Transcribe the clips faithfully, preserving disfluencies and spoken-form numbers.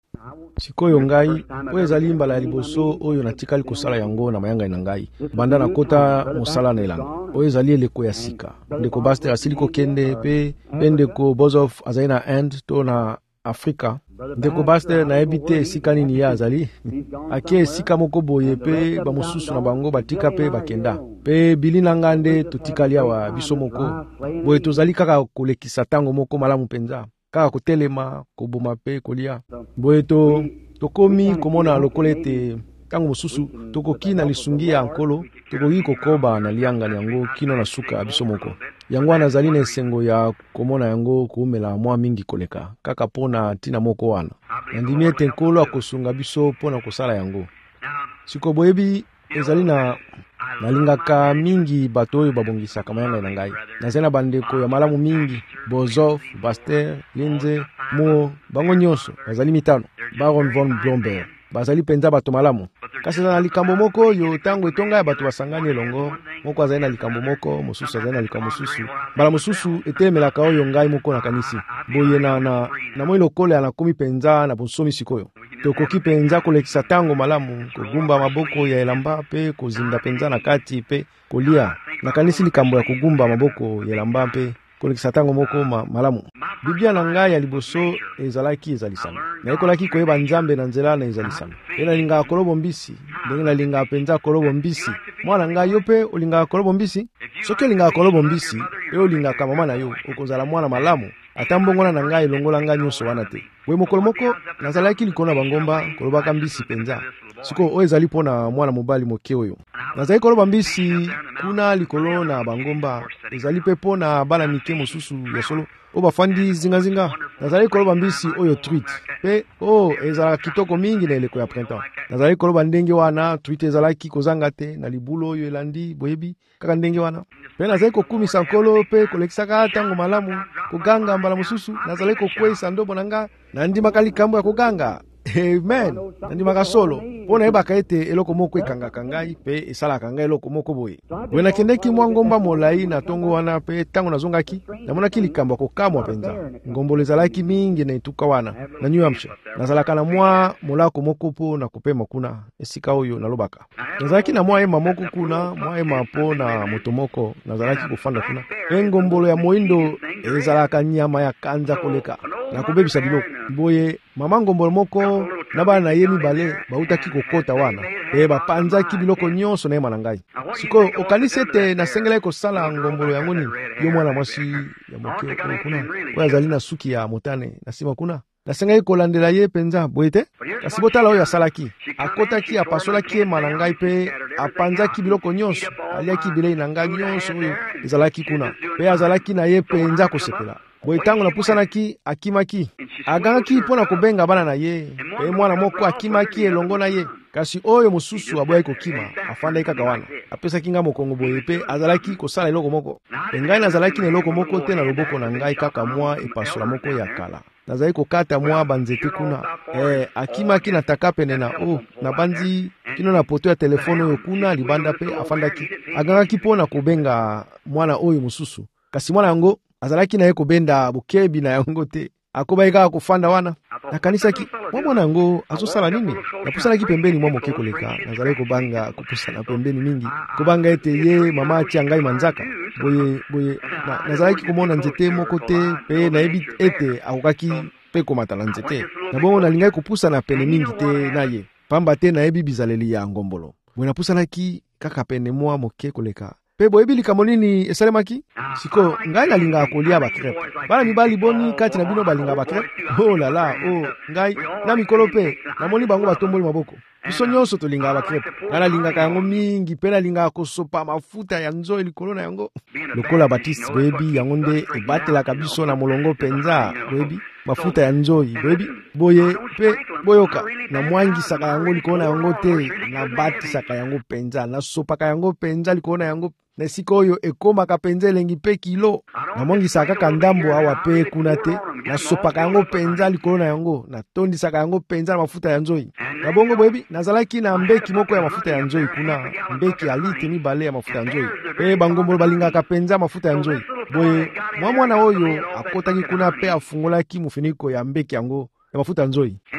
Sikoyo ngai oyo ezali mbala ya liboso oyo natikali kosala yango na mayanga na ngai banda nakota mosala na elanga oyo ezali eleko ya sika. Ndeko Baster asili kokende pe pe ndeko Bozof azali na Inde to na Afrika. Ndeko Baster nayebi te esika nini ye azali ake esika moko boye pe bamosusu na bango batika pe bakenda pe bili na nga nde totikali awa biso moko boye tozali kaka kolekisa tango moko malamu penza kaka kotelema koboma pe kolia boye to tokomi komona lokola ete tango mosusu tokoki na lisungi ya nkolo tokoki kokoba na lianga yango kino na suka biso moko yango wana zali na esengo ya komona yango kuumela mwa mingi koleka kaka pona tina moko wana nandimi ete nkolo akosunga biso pona kosala yango siko boyebi ezali na nalingaka mingi bato oyo babongisaka mayanga na ngai nazali na bandeko ya malamu mingi Bozof, Baster, Linze, Mo bango nyonso bazali mitano Baron von Blomberg bazali penza bato malamu kasi na likambo moko yo tango etonga ya bato basangani elongo moko azali na likambo moko mosusu azali na likambo mosusu bala mosusu etemelaka oyo ngai moko na kanisi boye na na na moi lokole anakomi penza na bonsomi sikoyo tokoki penza kolekisa tango malamu kogumba maboko ya elamba pe kozinda penza na kati pe kolia na kanisi likambo ya kogumba maboko ya elamba pe kolekisa tango moko ma, malamu Biblia na ngai ya liboso ezalaki ezalisana na ekolaki koyeba nzambe na nzela na ezalisana ena linga kolobo mbisi ndenge na linga penza kolobo mbisi mwana ngai yo pe olinga kolobo mbisi soki olinga kolobo mbisi pe olinga ka mama na yo okozala mwana malamu atambongona na ngai longola ngai nyonso wana te we mokolo moko nazalaki likona bangomba kolobaka mbisi penza siko oyo ezali pona mwana mobali moke oyo nazali koloba mbisi kuna likolo na bangomba ezali pe pona bana mike mosusu ya solo o bafandi zingazinga nazali koloba mbisi oyo tweet pe oh ezala kitoko mingi na eleko ya printemps nazali koloba ndenge wana tweet ezalaki kozanga te na libulo oyo elandi boyebi kaka ndenge wana pe nazali kokumisa nkolo pe kolekisaka tango malamu koganga mbala mosusu nazali kokwesa ndobo nanga na ndimaka likambo ya koganga amen ndimaka solo pona ebaka ete eloko moko ekangaka ngai pe esalaka ngai eloko moko boye boye nakendeki mwa ngomba molai na tongo wana pe tango nazongaki namonaki likambo kokamwa penza ngombolo ezalaki mingi na etuka wana na New Hampshire nazalaka na mwa molako moko po na kopema kuna esika oyo nalobaka nazalaki na mwa ema moko kuna mwa ema po na moto moko nazalaki kofanda kuna ngombolo ya moindo ezalaka nyama ya kanza koleka na kobebisa biloko boye mama ngombolo moko na bana na ye mibale bautaki kokota wana e bapanzaki biloko nyonso na ema na ngai siko okanisi ete nasengela kosala ngombolo yango nini yo mwana mwasi ya moke kuna oyo azali na suki ya motane na nsima kuna nasengaki kolandela ye penza boye te kasi botala oyo asalaki akotaki apasolaki ema na ngai pe apanzaki biloko nyonso aliaki bilei na ngai nyonso oyo ezalaki kuna pe azalaki na ye penza kosepela boye tango napusanaki akimaki agangaki mpona kobenga bana na ye pe mwana moko akimaki elongo na ye kasi oyo mosusu aboyaki kokima afandaki kaka wana apesaki nga mokongo boye pe azalaki kosala eloko moko pe ngai nazalaki na eloko moko te na loboko na ngai kaka mwa epasola moko ya kala nazali kokata mwa banzete kuna eh, akimaki na taka pene na o oh, na banzi kino na poto ya telefone oyo kuna libanda pe afandaki agangaki mpona kobenga mwana oyo mosusu kasi mwana yango azalaki na ye kobenda bukebi na yango te akobai kaka kofanda wana nakanisaki mwa mwana yango azosala nini napusanaki pembeni mwa moke koleka nazalaki kobanga kopusana pembeni mingi kobanga ete ye mama atia ngai manzaka boye boye na, nazalaki komona nzete moko te pe nayebi ete akokaki pe komata na nzete na bongo nalingaki kopusana pene mingi te na ye pamba te nayebi bizaleli ya ngombolo boye napusanaki kaka pene mwa moke koleka pe boyebi likambo nini esalemaki siko ngai nalingaka kolia bakrepe bana mibali boni kati na bino balingaka bakrepe oh lala oh ngai na mikolo pe namoni bango batomboli maboko biso nyonso tolingaka bakrepe ngai nalingaka yango mingi pe nalingaka kosopa mafuta ya nzoyi likolo na yango lokola Baptiste boyebi yango nde ebatelaka biso na molongo penza boyebi mafuta ya nzoyi boyebi boye pe boyoka na mwangisaka yango likolo na yango te na batisaka yango penza na sopaka yango penza likolo na yango na esika oyo ekomaka penza elengi pe kilo na mwangisaka kaka ndambo awa pe kuna te na sopaka yango penza likolo na yango na tondisaka yango penza na mafuta ya nzoyi na bongo boyebi nazalaki na mbeki moko ya mafuta ya nzoyi kuna mbeki ya litre mibale ya mafuta ya nzoyi pe bangombolo balingaka penza mafuta ya nzoyi boye mwa mwana oyo akotaki kuna pe afungolaki mufiniko ya mbeki yango ya mafuta nzoyi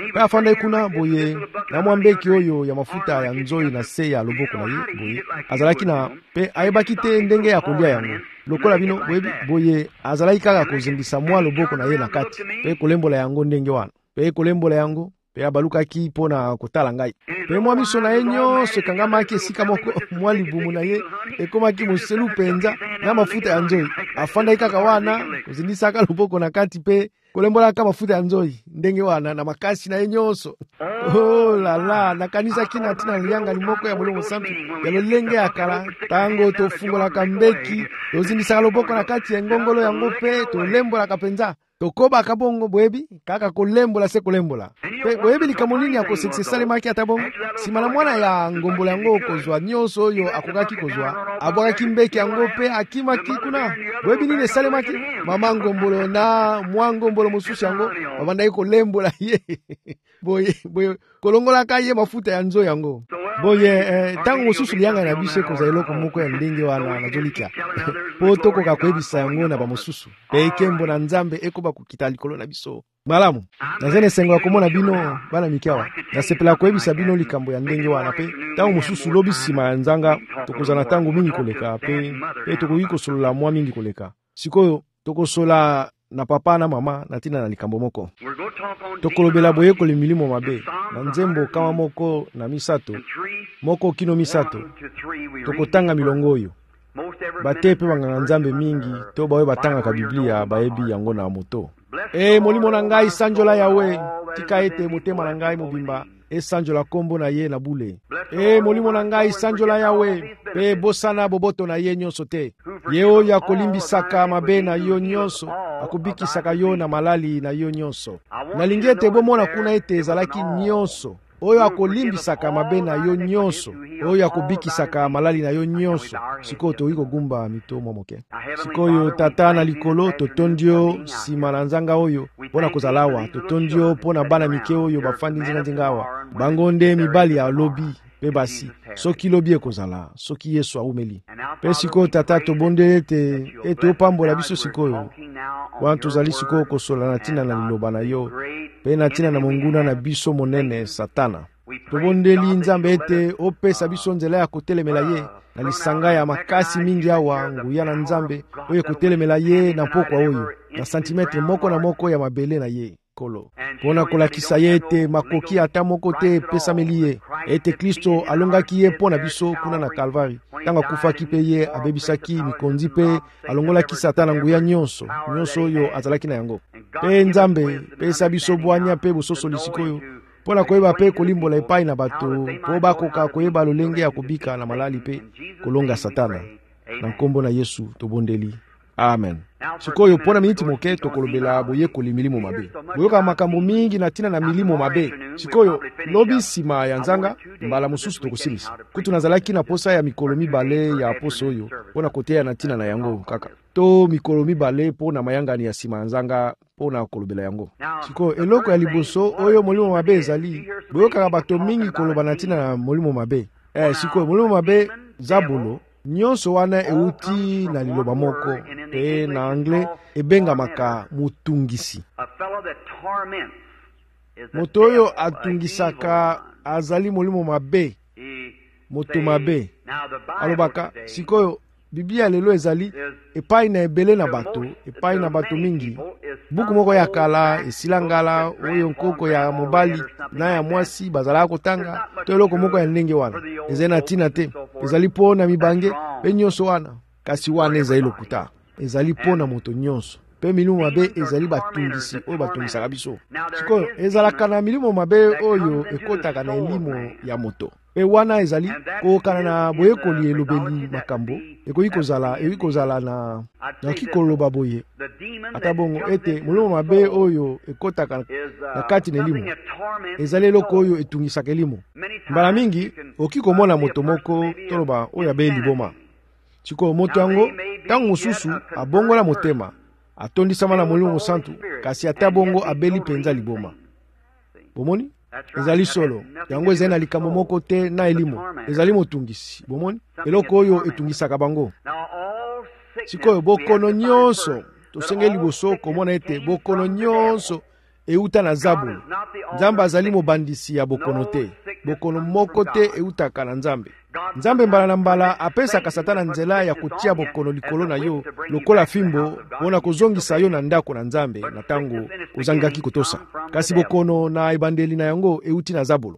pe afanda kuna boye na mwambeki oyo ya mafuta ya nzoi na se ya loboko na ye boye azalaki na pe ayebaki te ndenge ya kolia yango lokola bino boyebi boye azalaki kaka kozimbisa mwa loboko na ye na kati pe kolembola yango ndenge wana pe kolembola yango pe abalukaki mpona kotala ngai pe mwa miso na ye nyonso ekangamaki esika moko mwa libumu na ye ekomaki moselu mpenza na mafuta ya nzoi afandaki kaka wana kozindisaka loboko na kati pe kolembolaka mafuta ya nzoi ndenge wana na makasi na ye nyonso. Oh lala nakanisaki na ntina lianga limoko ya Molimo Santu ya lolenge ya kala tango tofungolaka mbeki tozindisaka loboko na kati ya ngongolo yango pe tolembolaka mpenza tokobaka bongo boyebi kaka kolembola se kolembola pe boyebi likambo nini ya kosekisesalemaki ata bongo nsima na mwana ya ngombola yango kozwa nyonso oyo akokaki kozwa abwakaki mbeki yango pe akimaki kuna boyebi nini esalemaki mama ngombolo na mwa ngombolo mosusu yango babandaki kolembola ye boye boye kolongolaka ye mafuta ya nzoi yango boye eh, tango mosusu lianga na biso ekozwa eloko moko ya ndenge wana nazolikia po tokoka koyebisa yango na bamosusu pe ekembo na Nzambe ekoba kokita likolo na biso malamu nazene esengo ya komona bino bana mikawa nasepela koyebisa bino likambo ya ndenge wana pe tango mosusu lobi nsima ya nzanga tokozala tango mingi koleka pe pe tokoki kosolola mwa mingi koleka sikoyo tokosola na papa na mama na tina na likambo moko tokolobela boyekoli milimo mabe na nzembo kama moko na misato moko kino misato tokotanga milongo oyo bate pe banganga Nzambe mingi to bawe batangaka Biblia bayebi yango na moto. E molimo na ngai sanjola yawe tika ete motema na ngai mobimba esanjola kombo na ye na bule. E molimo na ngai sanjola yawe pe bosana boboto na ye nyonso te ye oyo akolimbisaka mabe na yo nyonso akobikisaka yo na malali na yo nyonso nalingi ete bomona kuna ete ezalaki nyonso oyo akolimbisaka mabe na yo nyonso oyo akobikisaka malali na yo nyonso sikoyo toyi kogumba mito mwa moke sikoyo tata na likolo totondi yo nsima na nzanga oyo mpona kozala awa totondi yo mpona bana mike oyo bafandi nzinga-nzinga awa bango nde mibali ya lobi pe basi soki lobi ekozala soki Yesu aumeli pe sikoyo tata tobonde ete ete opambola biso sikoyo wana tozali sikoyo kosola na ntina na liloba na yo pe na ntina na monguna na biso monene Satana tobondeli Nzambe ete opesa biso nzela ya kotelemela ye na lisanga ya makasi mingi awa nguya na Nzambe oyo kotelemela ye na pokwa oyo na santimetre moko na moko ya mabele na ye kolo pona kolakisa ye ete makoki ata moko te epesameli ye ete Kristo alongaki ye pona biso kuna na Kalvari tango akufaki pe ye abebisaki mikonzi pe alongolaki Satana nguya nyonso nyonso oyo azalaki na yango pe Nzambe pesa biso bwanya pe bososoli sikoyo pona koyeba pe kolimbola epai na bato po bakoka koyeba lolenge ya kobika na malali pe kolonga Satana na nkombo na Yesu tobondeli amen. Sikoyo pona miniti moke tokolobela boyekoli milimo mabe boyoka makambo mingi na tina na milimo mabe sikoyo lobi nsima ya nzanga mbala mosusu tokosilisa kutu nazalaki na posa ya mikolo mibale ya poso oyo pona koteya na tina na yango kaka to mikolo mibale pona mayangani ya nsima ya nzanga pona kolobela yango sikoyo eloko ya liboso oyo molimo mabe ezali boyoka bato mingi koloba na tina na molimo mabe eh sikoyo molimo mabe zabulo nyonso wana euti na liloba moko pe na anglais ebengamaka mutungisi moto oyo atungisaka azali molimo mabe moto mabe alobaka sikoyo Biblia lelo ezali epai na ebele na bato epai na bato mingi buku moko ya kala esilangala oyo nkoko ya mobali na ya mwasi bazala kotanga to eloko moko ya ndenge wana ezali na tina te ezali pona mibange pe nyonso wana kasi wana ezali lokuta ezali pona moto nyonso pe milimo mabe ezali batungisi oyo batungisaka biso sikoyo ezalaka na milimo mabe oyo ekotaka na elimo ya moto pe wana ezali kokana na boyekoli elobeli makambo ekoki kozala ekoki kozala na na kikoloba boye ata bongo ete molimo mabe oyo ekotaka na kati na elimo ezali eloko oyo etungisaka elimo mbala mingi oki komona moto moko toloba oyo abe liboma sikoyo moto yango tango mosusu abongola motema atondisama na Molimo Santu kasi ata bongo abeli penza liboma bomoni ezali solo yango ezali na likambo moko te na elimo ezali motungisi bomoni eloko oyo etungisaka bango sikoyo bokono nyonso tosengeli liboso komona ete bokono nyonso euta na Zabulu. Nzambe azali mobandisi ya bokono te. Bokono moko te eutaka na Nzambe. Nzambe mbala na mbala apesaka Satana nzela ya kutia bokono likolo na yo lokola fimbo mpona kozongisa yo na ndako na Nzambe na tango ozangaki kotosa. Kasi bokono na ebandeli na yango euti na Zabulu.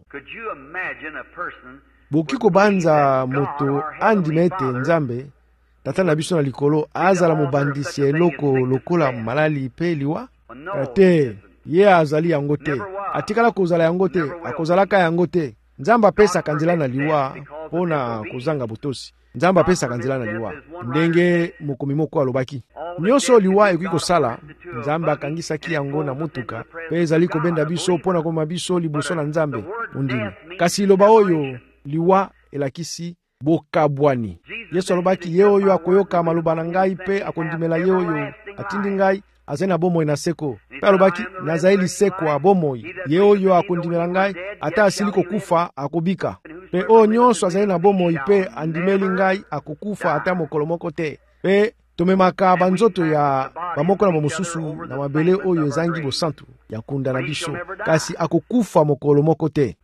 Boki kobanza moto andimete Nzambe tata na biso na likolo azala mobandisi ya eloko lokola malali pe liwa? Te, ye azali yango te. Atikala kozala yango te, akozalaka yango te. Nzambe apesaka nzela na liwa mpona kozanga botosi. Nzambe apesaka nzela na liwa ndenge mokomi moko alobaki. Nyonso liwa ekoki kosala, Nzambe akangisaki yango na motuka pe ezali kobenda biso mpona koma biso liboso na Nzambe ondimi. Kasi loba oyo liwa elakisi bokabwani. Yesu alobaki ye oyo akoyoka maloba na ngai pe akondimela ye oyo atindi ngai azali na bomoi na seko. Pe alobaki nazali liseko ya bomoi. Ye oyo akondimela ngai ata asili kokufa akobika. Pe oyo nyonso azali na bomoi pe andimeli ngai akokufa ata mokolo moko te. Pe tomemaka banzoto ya bamoko na bamosusu na mabele oyo ezangi bosantu ya kunda na biso, kasi akokufa mokolo moko te.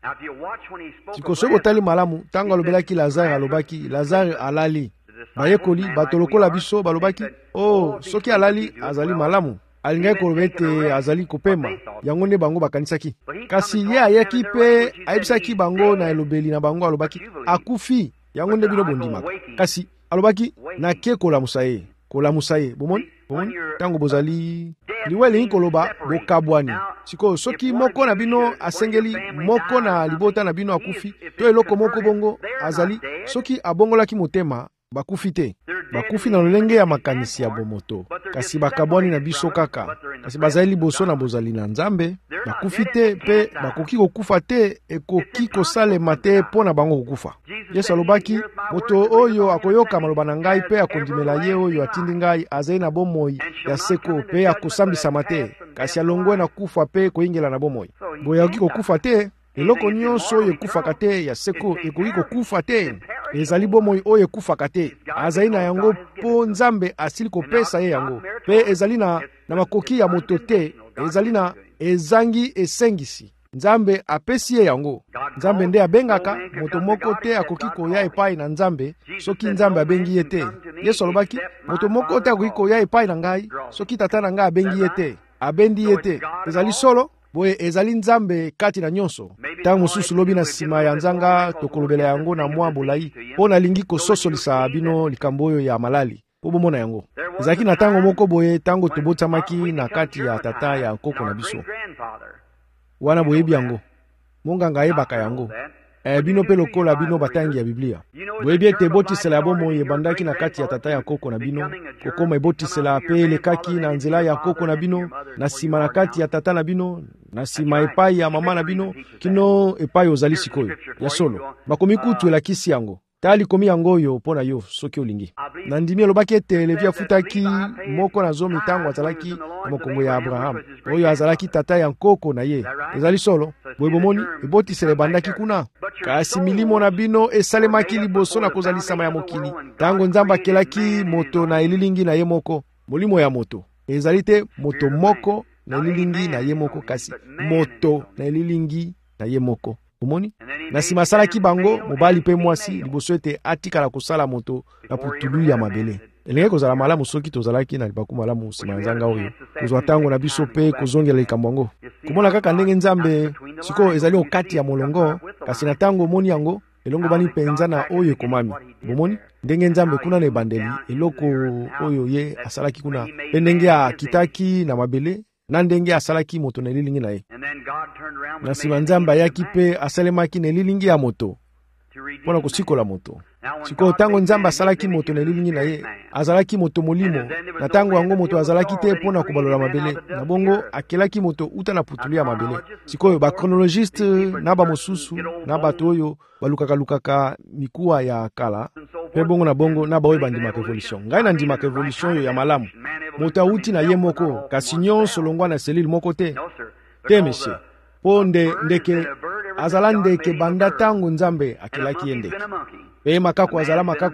Sikoso botali malamu tango alobelaki Lazare alobaki Lazare alali. Bayekoli batolokola biso balobaki oh soki alali azali malamu. Alingai koloba ete azali kopema yango nde bango bakanisaki. Kasi ye ayaki pe ayebisaki bango na elobeli na bango alobaki akufi yango nde bino bondimaka. Kasi alobaki nake kolamusa ye. Kolamusa ye. Bomoni? Bomoni? Tango bozali liwe lingi koloba bokabwani. Siko soki moko na bino asengeli moko na libota na bino akufi to eloko moko bongo azali soki abongolaki motema bakufi te. Bakufi na lolenge ya makanisi ya bomoto. Kasi bakabwani na biso kaka. Kasi bazali liboso na bozali na Nzambe. Bakufi te pe bakoki kokufa te ekoki kosalema te mpona bango kokufa. Yesu alobaki moto oyo akoyoka maloba na ngai pe akondimela ye oyo atindi ngai azali na bomoi ya seko pe akosambisama te. Kasi alongwe na kufa pe koyingela na bomoi. Boya oki kokufa te. Eloko nyonso oyo ekufaka te ya seko ekoki kokufa te. Ezali bomoi oyo ekufaka te. Azali na yango po Nzambe asili kopesa ye yango. Pe ezali na, na makoki ya moto te. Ezali na ezangi esengisi. Nzambe apesi ye yango. Nzambe nde abengaka moto moko te akoki koya epai na Nzambe soki Nzambe abengi ye te. Yesu alobaki moto moko te akoki koya epai na ngai soki tata na ngai abengi ye te. Abendi ye te. Ezali solo boye ezali Nzambe kati na nyonso. Tango mosusu lobi na sima ya nzanga tokolobela yango na mwa bolai po nalingi kososolisa bino likambo oyo ya malali po bomona yango. Ezalaki na tango moko boye tango tobotamaki na kati ya tata ya koko na biso. Wana boyebi yango monganga ayebaka yango. E, bino pe lokola bino batangi ya Biblia boyebi ete botisela ya bomoi ebandaki na kati ya tata ya koko na bino kokoma ebotisela pe elekaki na nzela ya koko na bino na sima na kati ya tata na bino na sima epai ya mama na bino kino epai ozali sikoyo ya solo. Makomi kutu elakisi yango. Tali komi yango oyo mpona yo soki olingi. Na ndimi alobaki ete Levi afutaki moko na zomi tango azalaki na mokongo ya Abraham oyo azalaki tata ya nkoko na ye. Ezali solo boye bomoni ebotisela ebandaki kuna. Kasi milimo na bino esalemaki liboso na kozalisama ya mokili tango Nzambe akelaki moto na elilingi na ye moko. Molimo ya moto ezali te moto moko na elilingi na ye moko, kasi moto na elilingi na ye moko. Omoni? Na sima salaki bango mobali pe mwasi liboso ete atikala kosala moto na putulu ya mabele. Elenge kozala malamu soki tozalaki na libaku malamu sima nzanga oyo kozwa tango na biso pe kozongela likambo yango. Komona kaka ndenge Nzambe siko ezali okati ya molongo, kasi na tango omoni yango elongo bani penza na oyo ekomami. Bomoni ndenge Nzambe kuna na ebandeli eloko oyo ye asalaki kuna pe ndenge akitaki na mabele na ndenge asalaki moto na elilingi na ye. Na sima Nzambe ayaki pe asalemaki na elilingi ya moto mpona kosikola moto. Siko tango Nzambe asalaki moto na elilingi na ye azalaki moto molimo, na tango yango moto azalaki te mpona kobalola mabele na bongo akelaki moto uta na putulu ya mabele. Sikoyo ba chronologiste na ba mosusu na bato oyo balukaka lukaka mikuwa ya kala pe bongo na bongo na baoyo bandimaka evolution. Ngai na ndimaka evolution yo ya malamu moto auti na ye moko, kasi nyonso longwa na selile moko te te meshe po nde ndeke azala ndeke banda tango Nzambe akelaki ye ndeke pe makaku azala makaku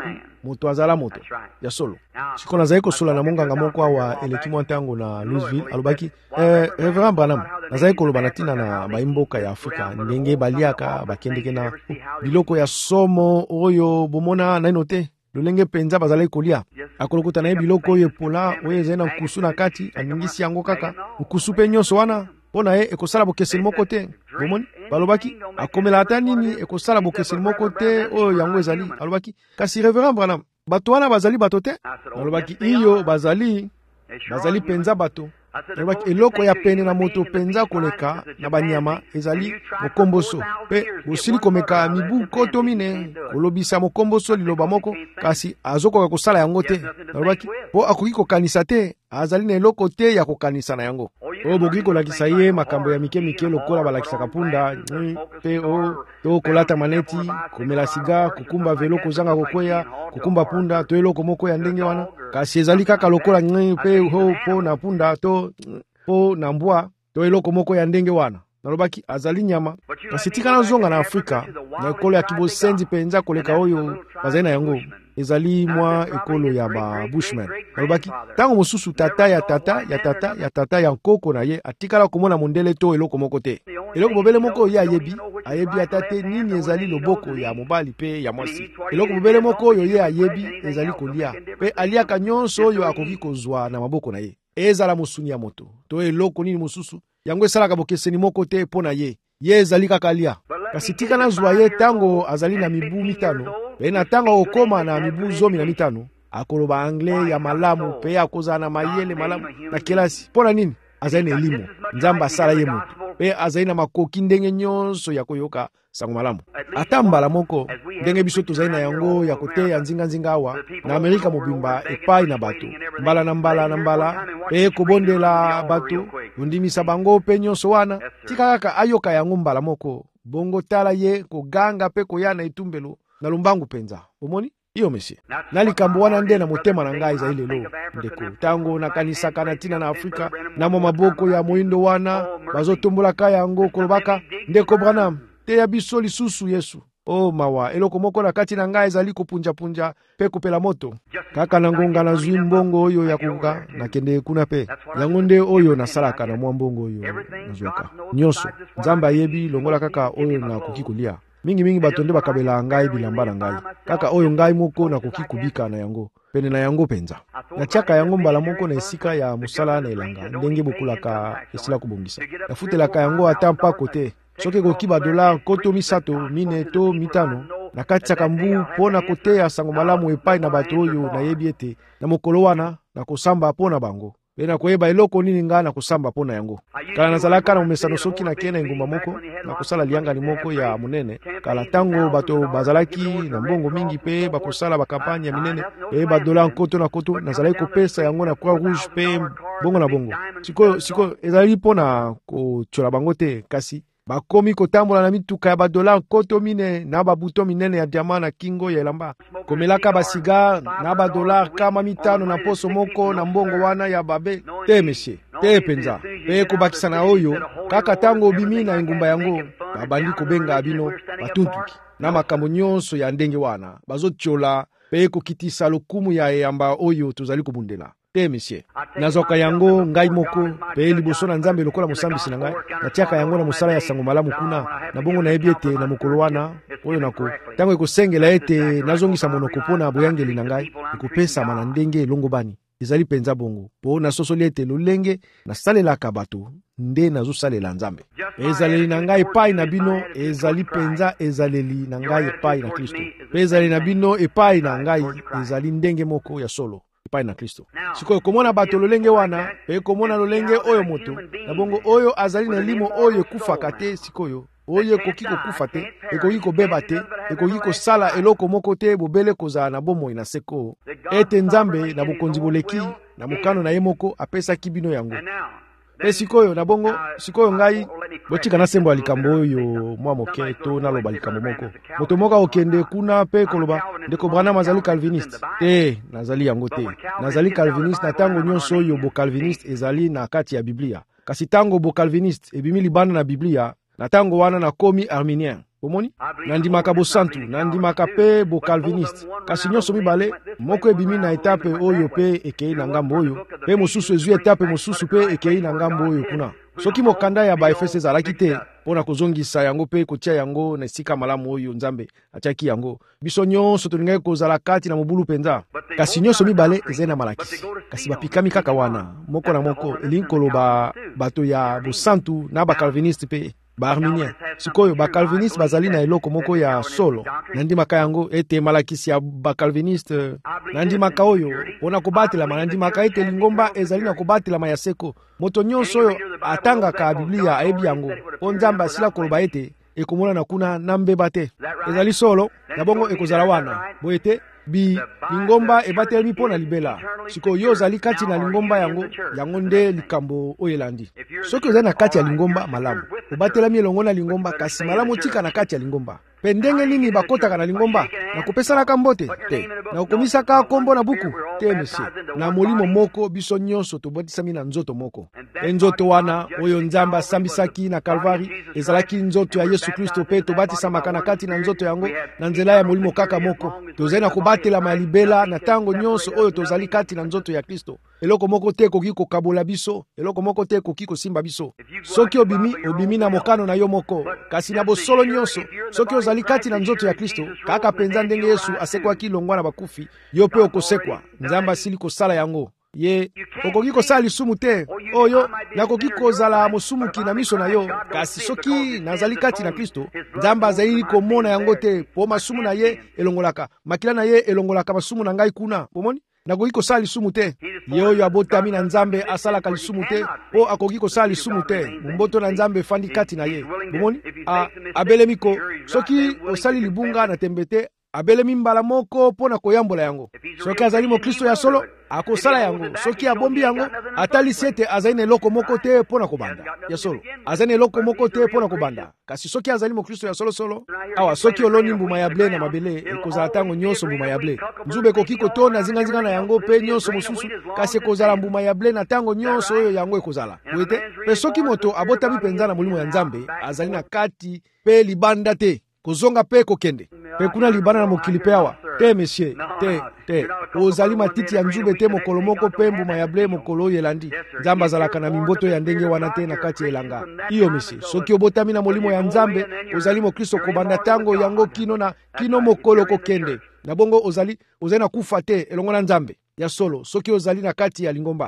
moto azala moto ya solo. Siko nazali kosola na monganga moko awa eleki mwa ntango na Louisville alobaki eh, Reverend Branham nazali koloba na tina na baimboka ya Afrika ndenge baliaka bakendeke na biloko ya somo oyo bomona naino te lolenge penza bazali kolia akolokuta na ye biloko oyo epola oyo ezali na nkusu na kati aningisi yango kaka nkusu pe nyonso wana pona ye ekosala bokeseni moko te bomoni balobaki akomela ata nini ekosala bokeseni moko te oyo yango ezali alobaki kasi Reverend Branham bato wana bazali bato te alobaki iyo bazali bazali penza bato alobaki eloko ya pene na moto penza koleka na banyama ezali mokomboso pe bosili komeka mibu koto mine kolobisa mokomboso liloba moko kasi azokoka kosala yango te alobaki po akoki kokanisa te azali na eloko te ya kokanisa na yango oyo bokoki kolakisa ye makambo ya mike mike lokola balakisaka punda pe o to kolata maneti komela siga kukumba velo kozanga kokweya kukumba punda to eloko moko ya ndenge wana kasi ezali kaka lokola pe ho po na punda to po na mbwa to eloko moko ya ndenge wana nalobaki azali nyama kasi tika zonga na Afrika na ekolo ya kibosenzi penza koleka oyo bazali na yango ezali mwa ekolo ya ba Bushman nalobaki tango mosusu tata ya tata ya tata ya tata ya nkoko na ye atikala komona mondele to eloko moko te eloko bobele moko ye ayebi ayebi atate nini ezali loboko ya mobali pe ya mwasi eloko bobele moko oyo ye ayebi ezali kolia pe aliaka nyonso oyo akoki kozwa na maboko na ye ezala mosuni ya moto to eloko nini mosusu yango esalaka bokeseni moko te mpo na ye ye ezali kaka lia kasi tika nazwa ye tango azali na mibu mitano pe na tango okoma na mibu zomi na mitano akoloba anglais ya malamu pe akozala na mayele malamu na kelasi mpo na nini azali na elimo nzambe asala ye moto pe azali na makoki ndenge nyonso ya koyoka sango malamu ata mbala moko ndenge biso tozali na yango ya koteya nzinga-nzinga awa na Amerika mobimba epai na bato mbala na mbala na mbala pe kobondela bato kondimisa bango pe nyonso wana tika kaka ayoka yango mbala moko bongo tala ye koganga pe koya na etumbelo na lombangu penza omoni iyo mesie na likambo wana nde na motema na ngai ezali lelo ndeko tango nakanisaka na tina na Afrika na mwa maboko ya moindo wana bazotombolaka yango kolobaka ndeko Branham te ya biso lisusu Yesu o mawa eloko moko na kati na ngai ezali kopunja-punja pe kopela moto kaka na ngonga na zwi mbongo oyo ya kuka na kende kuna pe yango nde oyo nasalaka na mwa mbongo oyo nazwaka nyonso nzambe ayebi longola kaka oyo na koki kolia mingi mingi bato nde bakabela ngai bilamba na ngai kaka oyo ngai moko na koki kubika na yango pene na yango penza natiaka yango mbala moko na esika ya mosala na elanga ndenge bokulaka esila kobongisa nafutelaka yango ata mpako te soki ekoki badolar koto misato mine to mitano nakatisaka mbu mpo na koteya sango malamu epai na bato oyo nayebi ete na mokolo wana na kosamba mpo na bango pe na koyeba eloko nini ngai na kosamba mpo na yango kala nazalaka na momesano soki nakei na engumba moko na kosala liangani moko ya monene kala tango bato bazalaki na mbongo mingi pe bakosala bakampagne ya minene pe badola nkoto na koto nazalaki kopesa yango na Croix Rouge pe bongo na bongo sikoyo sikoyo ezali mpo na kotiola bango te kasi bakomi kotambola na mituka ya badola koto mine na babuto minene ya diama na kingo ya elamba komelaka basiga na badola kama mitano na poso moko na mbongo wana ya babe te mesie te penza pe kobakisa na oyo kaka tango obimi na engumba yango babandi kobenga bino batuntuki na makambo nyonso ya ndenge wana bazotiola pe kokitisa lokumu ya eyamba oyo tozali kobundela te monsieur nazoka yango ngai moko pe liboso na nzambe lokola mosambisi na ngai natiaka yango na mosala ya sango malamu kuna na bongo na yebi ete na mokolo wana oyo nako tango ekosengela ete nazongisa monoko mpona boyangeli na ngai ekopesama na ndenge elongo bani ezali penza bongo po nasosoli ete lolenge nasalelaka bato nde nazosalela nzambe ezaleli na ngai epai na bino ezali penza ezaleli na ngai epai na Kristo pe ezaleli na bino epai na ngai ezali ndenge moko ya solo epai na Kristo sikoyo komona bato lolenge wana pe komona lolenge oyo moto na bongo oyo azali na limo oyo ekufaka te sikoyo oyo ekoki kokufa te ekoki kobeba te ekoki kosala eloko moko te bobele kozala na bomoi na seko ete nzambe na bokonzi boleki na mokano na ye moko apesaki bino yango pe sikoyo na bongo sikoyo ngai botika na sembo ya likambo oyo mwa moke to naloba likambo moko moto moko okende kuna pe koloba ndeko Branham azali calviniste te nazali yango te nazali calviniste na tango nyonso oyo bo calviniste ezali na kati ya Biblia kasi tango bo calviniste ebimi libanda na Biblia na tango wana na komi arminien omoni nandimaka bosantu nandimaka pe bocalviniste kasi nyonso mibale moko ebimi na etape oyo pe ekei na ngambo oyo pe mosusu ezwi etape mosusu pe ekei na ngambo oyo kuna soki mokanda ya baefese ezalaki te mpo na kozongisa yango mpe kotia yango na esika malamu oyo nzambe atiaki yango biso nyonso tolingaki kozala kati na mobulu mpenza kasi nyonso mibale ezali na malakisi kasi bapikami kaka wana moko na moko elingi koloba bato ya bosantu na bacalviniste mpe baarminien sikoyo bacalviniste bazali na eloko moko ya solo nandimaka yango ete malakisi ya bacalviniste nandimaka oyo mpona kobatelama nandimaka ete lingomba ezali na kobatelama ya seko moto nyonso oyo atangaka biblia ayebi yango mpo nzambe asila koloba ete ekomonana kuna na mbeba te ezali solo na bongo ekozala wana boye te bi lingomba ebatelemi mpo na libela sikoyo yo ozali kati na lingomba yango yango nde likambo oyo elandi soki ozali na kati ya lingomba malamu obatelami elongo na lingomba kasi malamu otika na kati ya lingomba mpe ndenge nini bakotaka na lingomba na kopesanaka mbote te na kokomisaka kombo na buku te mesie na molimo moko biso nyonso tobotisami na nzoto moko mpe nzoto wana oyo nzambe asambisaki na kalvari ezalaki nzoto ya yesu kristo mpe tobatisamaka na kati na nzoto yango na nzela ya molimo kaka moko tozali na kobatelama ya libela na ntango nyonso oyo tozali kati na nzoto ya kristo eloko moko te ekoki kokabola biso eloko moko te ekoki kosimba biso soki obimi obimi na mokano na yo moko kasi na bosolo nyonso soki ozali kati na nzoto ya kristo kaka penza ndenge yesu asekwaki longwa na bakufi yo mpe okosekwa nzambe asili kosala yango ye okoki kosala lisumu te oyo nakoki kozala mosumuki na miso na yo kasi soki nazali kati na kristo nzambe azali komona yango te mpo masumu na ye elongolaka makila na ye elongolaka masumu na ngai kuna pomoni nakoki kosala lisumu te ye oyo abotami na nzambe asalaka lisumu te mpo akoki kosala lisumu te momboto na nzambe efandi kati na ye bomoni abelemiko soki osali libunga na tembe te abelemi mbala moko mpo na koyambola yango soki azali mokristo ya solo akosala yango soki abombi yango atalisi ete azali na eloko moko te mpo na kobanda ya solo azali na eloko moko te mpo na kobanda kasi soki azali mokristo ya solosolo awa soki oloni mbuma ya ble na mabele ekozala ntango nyonso mbuma ya ble nzube ekoki kotona zingazinga na yango mpe nyonso mosusu kasi ekozala mbuma ya ble na ntango nyonso oyo yango ekozala boye te mpe soki moto abotami mpenza na molimo ya nzambe azali na kati mpe libanda te kozonga pe kokende pe kuna libana na mokili pe awa te monsieur te te ozali matiti ya nzube te mokolo moko pe mbuma ya ble mokolo oyo elandi nzambe azalaka na mimboto ya ndenge wana te na kati ya elanga iyo monsieur soki obotami na molimo ya nzambe ozali mokristo kobanda tango yango kino na kino mokolo kokende na bongo ozali ozali na kufa te elongo na nzambe ya solo soki ozali na kati ya lingomba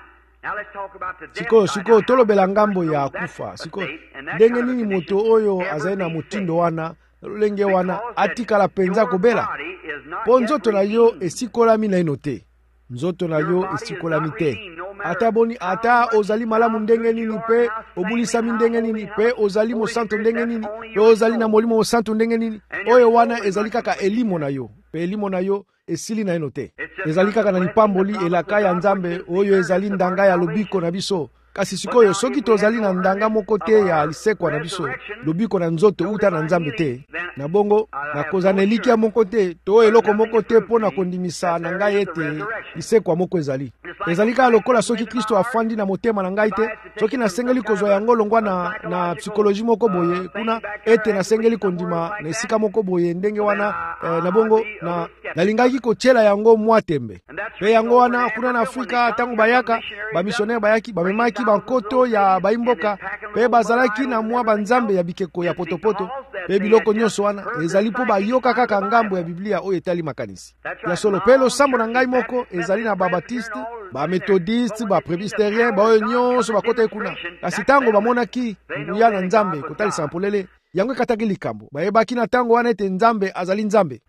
sikoyo sikoyo tolobela ngambo ya kufa sikoyo ndenge nini moto oyo azali na motindo wana lolenge wana atikala penza kobela mpo nzoto na yo esikolami na ino te nzoto na yo esikolami te ata boni ata ozali malamu ndenge nini mpe obulisami ndenge nini mpe ozali mosantu ndenge nini mpe ozali na molimo mosantu ndenge nini oyo wana ezali kaka elimo na yo mpe elimo na yo esili na ino te ezali kaka na lipamboli elaka ya nzambe oyo ezali ndanga ya lobiko na biso kasi sikoyo soki tozali na ndanga moko te ya lisekwa na biso lobiko na nzoto uta na nzambe te na bongo nakozala na elikya moko te to eloko moko te mpo na kondimisa na ngai ete lisekwa moko ezali ezali kaka lokola soki kristo afandi na motema na ngai te soki nasengeli kozwa yango longwa na, na psikoloji moko boye kuna ete nasengeli kondima na esika moko boye ndenge wana eh, na bongo na nalingaki kotiela yango mwa tembe mpe yango wana kuna na afrika ntango bayaka bamisionere bayaki bamemaki bankoto ya baimboka mpe bazalaki na mwa banzambe ya bikeko ya potopoto mpe biloko nyonso wana ezali mpo bayoka kaka ngambo ya biblia oyo etali makanisi ya solo mpe losambo na ngai moko ezali na babatiste bamethodiste bapresbyterien baoyo nyonso bakota kuna kasi ntango bamonaki nguya na nzambe kotalisa mpolele yango ekataki likambo bayebaki na ntango wana ete nzambe azali nzambe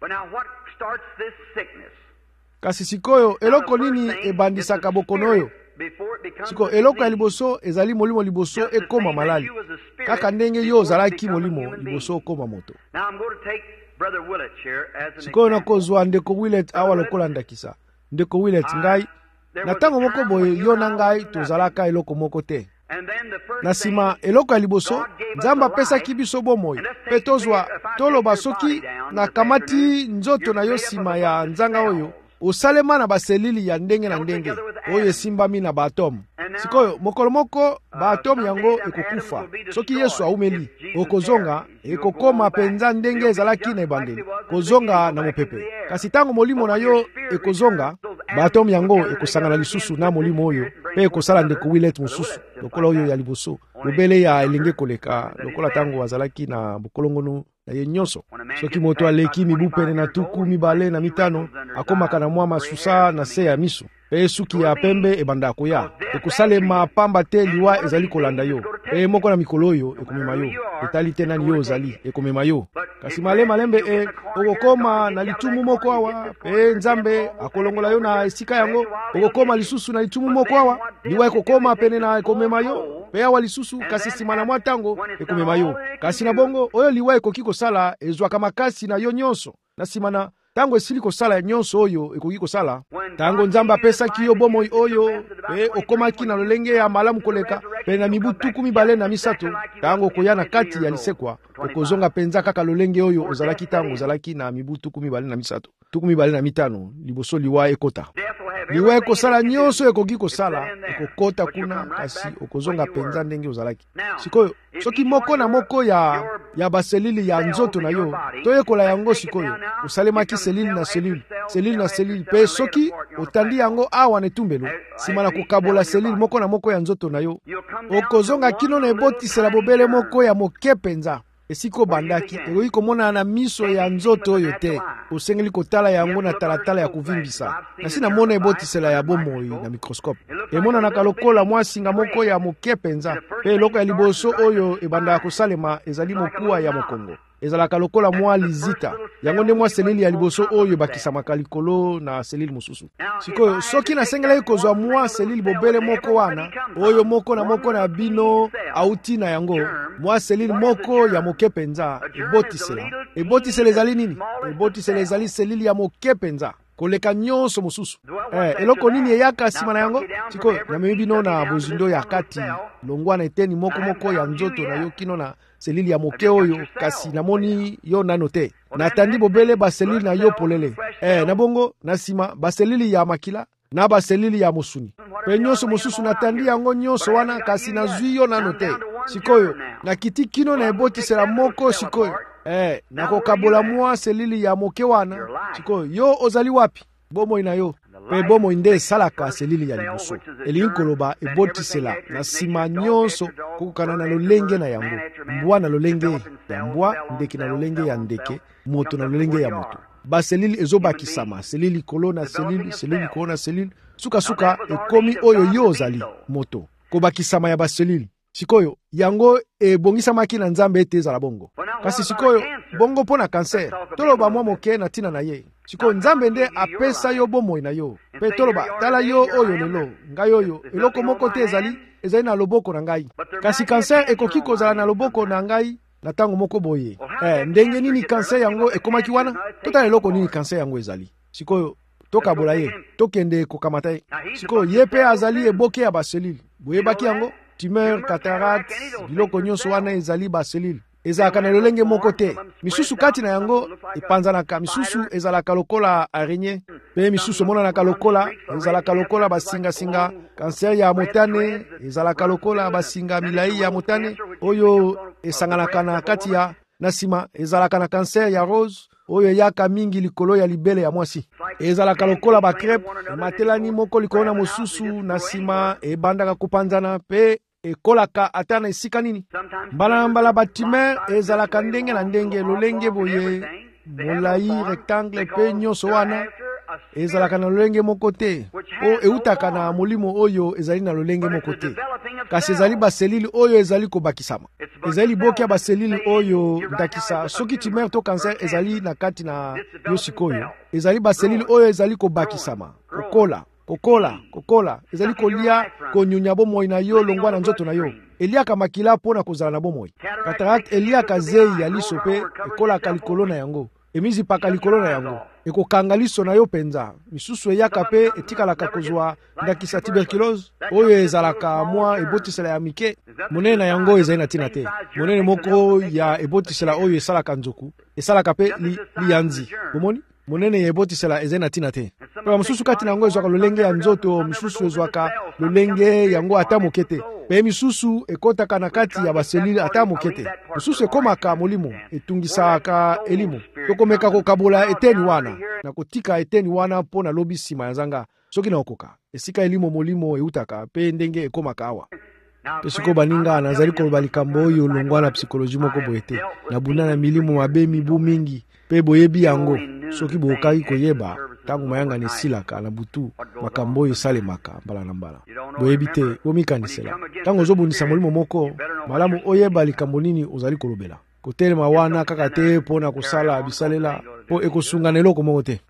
kasi sikoyo eloko nini ebandisaka bokono oyo siko eloko ya liboso ezali molimo liboso ekoma malali kaka ndenge yo ozalaki molimo liboso okoma moto sikoyo nakozwa ndeko Willet awa lokola ndakisa ndeko Willet ngai na ntango moko boye yo na ngai tozalaka eloko moko te na nsima eloko ya liboso nzambe apesaki biso bomoi mpe tozwa toloba soki nakamati nzoto na yo nsima ya nzanga oyo osalema na baselili ya ndenge na ndenge oyo esimbami na baatome. Sikoyo mokolo moko baatome yango ekokufa. Soki Yesu aumeli okozonga ekokoma penza ndenge ezalaki na ebandeli, kozonga na mopepe. Kasi tango molimo na yo ekozonga, baatome yango ekosangana lisusu na molimo oyo pe ekosala ndeko Willet mosusu lokola oyo ya liboso lobele ya elenge koleka lokola tango azalaki na bokolongono na ye nyonso. Soki moto aleki mibu pene na tuku mibale na mitano akomaka na mwa masusa na se ya miso, pe suki ya pembe ebanda koya ekosalema pamba te liwa ezali kolanda yo, pe moko na mikolo oyo ekomema yo etali te nani yo ozali ekomema yo. Kasi male malembe e okokoma na litumu moko awa, pe Nzambe akolongola yo na esika yango okokoma lisusu na litumu moko awa, liwa ekokoma pene na ekomema yo pe awa lisusu, kasi sima na mwa tango ekomema yo. Kasi na bongo oyo liwa ekoki kosala ezwaka makasi na yo nyonso, na sima na tango esili kosala nyonso oyo ekoki kosala, tango Nzambe apesaki yo bomoi oyo pe okomaki na lolenge ya malamu koleka pe na mibu tuku mibale na misato, tango okoya na kati ya lisekwa okozonga penza kaka lolenge oyo ozalaki tango ozalaki na mibu tuku mibale na misato, tuku mibale na mitano liboso liwa ekota. Liwa ekosala nyonso ekoki kosala ekokota kuna, kasi okozonga penza ndenge ozalaki. Sikoyo soki moko na moko ya ya baselili ya nzoto na yo toyekola yango, sikoyo osalemaki selili na selili selili na selili, pe soki otandi yango awa na etumbelo sima na kokabola selili moko na moko ya nzoto na yo, okozonga kino na ebotisela bobele moko ya moke penza esiko bandaki ekoki komona na miso ya nzoto oyo te, osengeli kotala yango na talatala ya kuvimbisa. Nasi na mona ebotisela ya bomoi na microscope emona na kalokola mwa singa moko ya moke penza, pe eloko ya liboso oyo ebanda kosalema ezali mokuwa ya mokongo, ezalaka lokola mwa lizita yango nde mwa selili ya liboso oyo bakisamaka likolo na selili mosusu. Sikoyo soki nasengelaki kozwa mwa selili bobele moko wana oyo moko na moko na bino auti na yango, mwa selili moko ya moke penza ebotisela. Ebotisela ezali nini? Ebotisela ezali selili ya moke penza koleka nyonso mosusu. Eh, eloko nini eyaka sima na yango? Sikoyo namemi bino na bozindo ya kati longwa na eteni moko moko ya nzoto na yo kino na selili ya moke oyo, kasi namoni yo nano te. Natandi bobele baselili na yo polele. Eh, na bongo na sima baselili ya makila na baselili ya mosuni, pe nyonso mosusu natandi yango nyonso wana, kasi nazwi yo nano te. Sikoyo nakiti kino na ebotisela moko. Sikoyo eh, nakokabola mwa selili ya moke wana. Sikoyo yo ozali wapi? Bomoi na yo pe bomoi nde esalaka selili ya liboso elingi koloba ebotisela na sima nyonso kokokana na lolenge na yango, mbwa na lolenge ya mbwa, ndeke na lolenge ya ndeke, moto na lolenge ya moto. Baselili ezobakisama selili kolo na selili selili kolo na selili, suka-suka ekomi oyo yo ozali moto kobakisama ya baselili. Sikoyo yango ebongisamaki na Nzambe ete ezala bongo. Kasi sikoyo bongo pona kanser toloba mwa moke na tina na ye, sikoyo Nzambe nde apesa yo bomoi na yo, pe toloba tala yo oyo lelo ngai oyo eloko moko te ezali ezali na loboko na ngai. Kasi kanser ekoki kozala na loboko na ngai na tango moko boye. Eh, ndenge nini kanser yango ekomaki wana? Totala eloko nini kanser yango ezali. Sikoyo tokabola ye tokende kokamata ye. Sikoyo ye pe azali eboke ya baselili boyebaki yango, tumeur, cataracte, biloko nyonso wana ezali baselili ezalaka na lolenge moko te. Misusu kati na yango epanzanaka, misusu ezalaka lokola araignée, pe misusu monanaka lokola ezalaka lokola basinga-singa. Kanser ya motane ezalaka lokola basinga milai ya motane oyo esanganaka na kati ya nasima, ezalaka na kanser ya rose oyo eyaka mingi likolo ya libele ya mwasi, ezalaka lokola bakrepe ematelani moko likolo na mosusu na sima ebandaka kopanzana pe ekolaka ata na esika nini. Mbala na mbala batimer ezalaka ndenge na ndenge lolenge boye molai rectangle, pe nyonso wana ezalaka na lolenge moko te o eutaka na molimo oyo ezali na lolenge moko te, kasi ezali baselili oyo ezali kobakisama, ezali bokia baselili oyo ndakisa. Soki tumeur to cancer ezali na kati na yo sikoyo, ezali baselili oyo ezali kobakisama, kokola kokola kokola, ezali kolia konyunya bomoi na yo longwa na nzoto na yo. Eliaka makila pona kozala na bomoi. Cataracte eliaka zei ya liso pe ekolaka likolo na yango, emizi paka likolo na yango ekokanga liso na yo penza. Misusu eyaka pe etikalaka kozwa ndakisa tuberculose oyo ezalaka mwa ebotisela ya mike, monene na yango ezali na tina te. Monene moko ya ebotisela oyo esalaka nzoku esalaka pe li, lianzi bomoni. monene yebotisela ezena tina te. Pe misusu kati na yango ezwaka lolenge ya nzoto, misusu ezwaka lolenge yango ata moke te. Pe misusu ekotaka na kati ya baselile ata moke te. Misusu ekomaka molimo, etungisaka elimo. Tokomeka kokabola eteni wana, na kotika eteni wana mpo na lobi nsima ya nzanga. Soki na okoka, esika elimo molimo eutaka, pe ndenge ekomaka awa. Pe siko baninga nazali koloba likambo oyo longwa na psikoloji moko boye te. Na bunda na milimo mabe mibu mingi, pe boyebi yango. Soki bokaki koyeba, tangu mayanga nesilaka na butu, makambo oyo esalemaka mbala na mbala. Boyebi te, bomikanisela. Tango ozobundisa molimo moko, malamu oyeba likambo nini ozali kolobela. Kotelema wana kaka te pona kosala bisalela, po ekosunga na eloko moko te.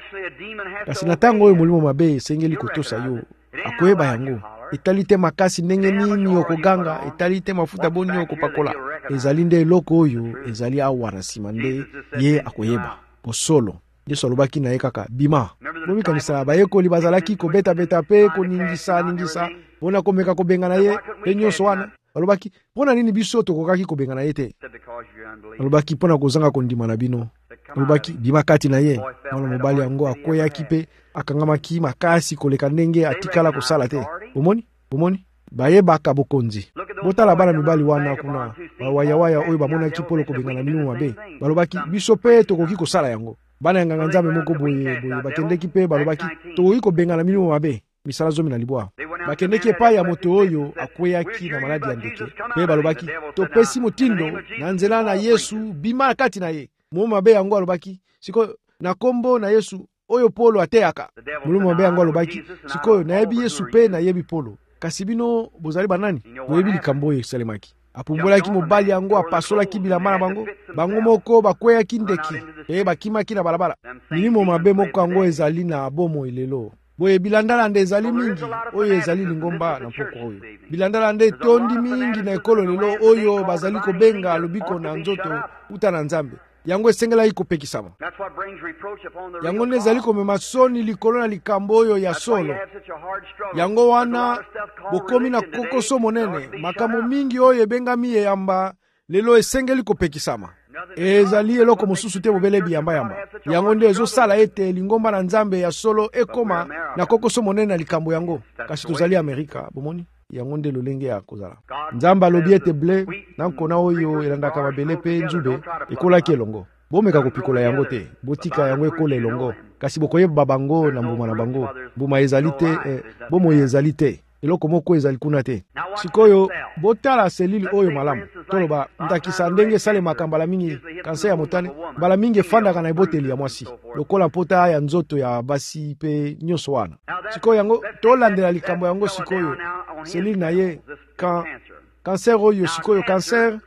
Kasi na tango oyo molimo mabe esengeli kotosa yo, akoyeba yango. Etali te makasi ndenge nini okoganga, etali te mafuta boni okopakola. Ezali nde eloko oyo, ezali awa na sima nde ye akoyeba. Posolo, Yesu alobaki na ye kaka, bima. Bomikanisa bayekoli bazalaki kobeta beta pe koningisa ningisa, pona komeka kobenga na ye, pe nyonso wana. Alobaki, pona nini biso tokokaki kobenga na ye te? Alobaki pona kozanga kondima na bino. Alobaki, bima kati na ye. Mwana mobali yango akweyaki pe akangamaki makasi koleka ndenge atikala kosala te. Bomoni? Bomoni? Bayebaka bokonzi. Botala bana mibali wana kuna wayawaya oyo bamonaki polo kobenga na milimo mabe. Balobaki, biso pe tokoki kosala yango. Bana yanganga nzambe moko boye boye bakendeki pe balobaki, tokoki kobenga na milimo mabe. Misala zomi na libwa. Bakendeki epai ya moto oyo akweyaki na maladi ya ndeke. Pe balobaki, topesi motindo na nzela na Yesu bima kati na ye. Molimo mabe yango alobaki, siko na kombo na Yesu oyo polo ateyaka. Molimo mabe yango alobaki, siko nayebi Yesu pe nayebi polo. Kasi bino bozali banani? Boyebi likambo oyo esalemaki. Apumbolaki mobali yango apasolaki bilamba na bango. Bango moko bakweyaki ndeki. Pe bakimaki na balabala. Milimo mabe moko yango ezali na bomo ilelo. Boye bilandala nde ezali mingi oyo ezali lingomba na poko oyo. Bilandala nde tondi mingi na ekolo lelo oyo bazali kobenga lobiko na nzoto uta na nzambe. Yango esengela iko pekisama. Yango nde ezali komema soni likolo na likambo oyo ya solo. Yango wana bokomi na kokoso monene, makambo mingi oyo ebengami eyamba lelo esengeli kopekisama. Ezali eloko mosusu te bobele biyamba yamba. Yango nde ezosala ete lingomba na nzambe ya solo ekoma na kokoso monene na likambo yango. Kasi tozali Amerika, bomoni? Yango nde lolenge ya kozala. Nzamba alobi ete ble na nkona oyo elandaka mabele pe nzube ekolaki elongo. Bomeka kopikola yango te, botika yango ekola elongo. Kasi bokoyeba bango na mbuma na bango. Mbuma ezali te, eh, bomo ezali te. Eloko moko ezali kuna te. Sikoyo botala selili oyo malamu. Toloba ndakisa ndenge sale makambala mingi kanser ya motane. Bala mingi fandaka na eboteli ya mwasi. Lokola pota ya nzoto ya basi pe nyonso wana. Sikoyo yango tolandela likambo yango sikoyo. Selili na ye kan kanser oyo sikoyo kanser.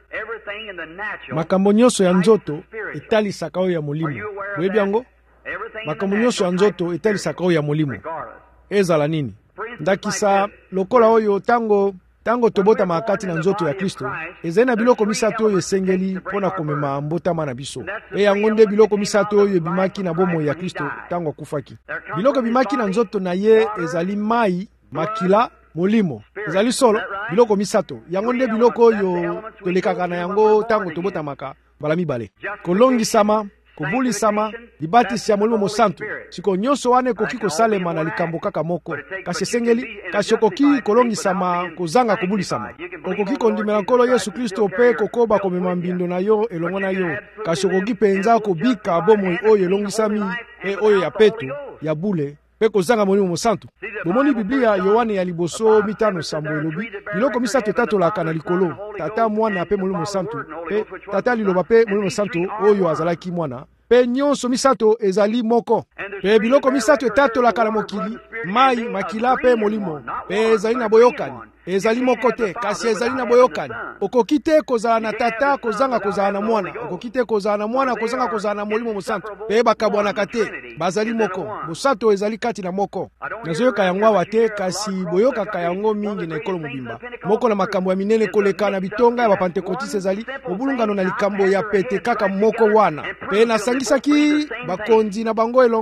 Makambo nyonso ya nzoto etalisaka oyo ya molimo. Boyebi yango? Makambo nyonso ya nzoto etalisaka oyo ya molimo. Ezala nini? Ndakisa lokola oyo tango tango tobota makati na nzoto ya Kristo, ezali na biloko misato oyo esengeli mpona komema mbotama na biso. Pe yango nde biloko misato oyo ebimaki na bomoi ya Kristo tango akufaki. Biloko bimaki na nzoto na ye ezali mai, makila, molimo. Ezali solo biloko misato. Yango nde biloko oyo tolekaka na yango tango tobotamaka bala mibale. Kolongisama, kobulisama, libatisi ya molimo mosantu. Siko nyonso wane ekoki kosalema na likambo kaka moko. Kasi esengeli, kasi okoki kolongisama, kozanga kobulisama. Okoki kondimela nkolo Yesu Kristo pe kokoba komema mbindo na yo elongo na yo. Kasi okoki penza kobika bomoi oyo elongisami e oyo ya petu, ya bule, pe kozanga molimo mosantu. Bomoni Biblia Yohane ya liboso mitano sambo elobi, biloko misato etatolaka na likolo, tata mwana pe molimo mosantu, pe tata liloba pe molimo mosantu oyo azalaki mwana, pe nyonso misato ezali moko. Pe biloko misato etatolaka na mokili, mai, makila pe molimo, pe ezali na boyokani. Ezali moko te, kasi ezali na boyokani. Okoki te kozala na tata kozanga kozala na mwana, okoki te kozala na mwana kozanga kozala na molimo mosantu. Pe bakabwanaka te, bazali moko. Mosantu ezali kati na moko. Nazoyoka yango awa te, kasi boyokaka yango mingi na ekolo mobimba. Moko na makambo ya minene koleka na bitonga ya bapentekotisi ezali obulungano na likambo ya pete kaka moko wana. Pe nasangisaki bakonzi na bango elongo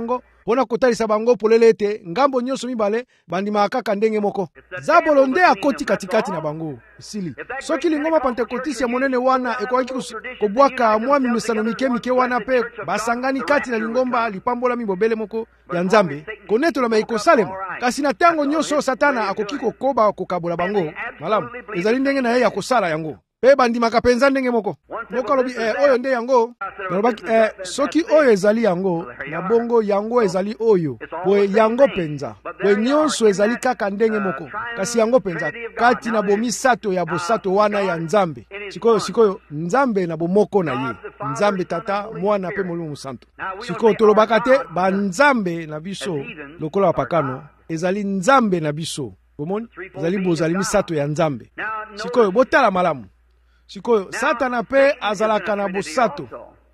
pona kotalisa bango polele ete ngambo nyonso mibale bandimaka kaka ndenge moko. Zabolo nde akoti katikati na bango sili. Soki lingoma Pentekotisi ya monene wana ekoki kobwaka mwa mimisano mike mike wana pe basangani kati na lingomba lipambola mibobele moko ya Nzambe, konetola maiko salema. Kasi na tango nyonso Satana akoki kokoba kokabola bango, malamu ezali ndenge na ye ya kosala yango. Pe bandimaka penza ndenge moko. Moko lobi eh, oyo nde yango. Nalobaki eh, soki oyo ezali yango, na bongo yango ezali oyo. Boye yango penza. Boye nyonso ezali kaka ndenge moko. Kasi yango penza kati na bomisato ya bosato wana ya Nzambe. Sikoyo sikoyo Nzambe na bomoko na ye. Nzambe Tata, Mwana pe Molimo Santo. Sikoyo tolobaka te ba Nzambe na biso lokola wapakano ezali Nzambe na biso. Bomoni ezali bozali misato ya Nzambe. Sikoyo botala malamu. Sikoyo Satana pe azalaka na bosato.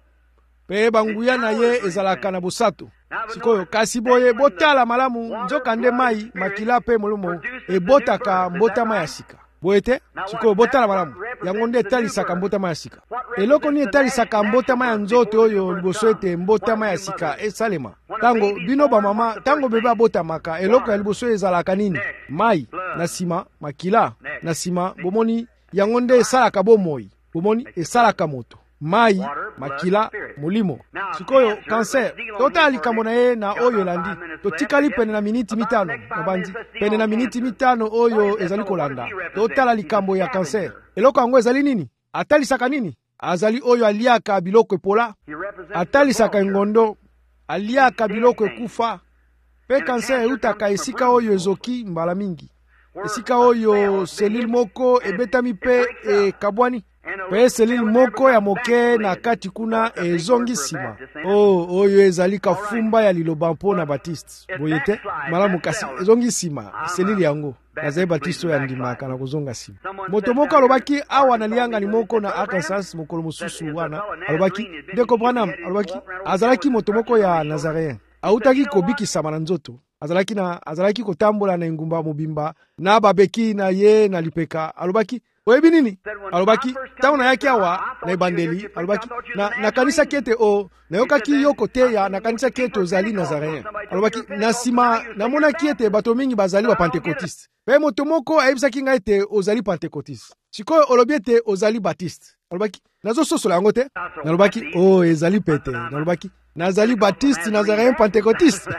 Pe banguya na ye ezalaka na bosato. Sikoyo kasi boye botala malamu nzoka nde mai makila pe molumo ebotaka mbotama ya sika. Boye te sikoyo botala malamu yango nde etalisaka mbotama ya sika. Eloko ni etalisaka mbotama ya nzoto oyo liboso ete mbotama ya sika esalema. Tango bino ba mama tango bebe abotamaka eloko ya liboso ezalaka nini? Mai na sima makila na sima bomoni yango nde esalaka bomoi. Bomoni esalaka moto. Mai, makila, molimo. Sikoyo kanser totala likambo na ye na oyo elandi. Totikali pene na miniti mitano na bandi. Pene na miniti mitano oyo ezali kolanda. Totala likambo ya kanser. Eloko yango ezali nini? Atalisaka nini? Azali oyo aliaka biloko epola. Atalisaka ngondo. Aliaka biloko ekufa. Pe kanser eutaka esika oyo ezoki mbala mingi. Esika oyo selile moko ebetami pe e kabwani. Pe selile moko ya moke na kati kuna ezongi sima. Oh, oyo ezali kafumba ya liloba mpo na Baptiste. Boye te malamu kasi ezongi sima selile yango. Nazali Baptiste ya ndimaka na kuzonga sima. Moto moko alobaki awa na lianga ni moko na Arkansas mokolo mosusu wana. Alobaki ndeko Branham alobaki azalaki moto moko ya Nazarene. Autaki kobikisama na nzoto. Azalaki na azalaki kotambola na engumba mobimba na babeki na ye na lipeka. Alobaki oyebi nini? Alobaki tauna yake awa na ebandeli. Alobaki na na kanisa kete o na yokaki yoko te ya na kanisa kete ozali Nazarene. Alobaki na sima na mona kiete bato mingi bazali wa Pentekotiste. Pe moto moko ayebisaki ngai te ozali Pentekotiste. Sikoyo olobi te ozali Baptiste. Alobaki nazo sosola yango te. Nalobaki oh ezali pete. Nalobaki nazali Baptiste Nazarene Pentekotiste.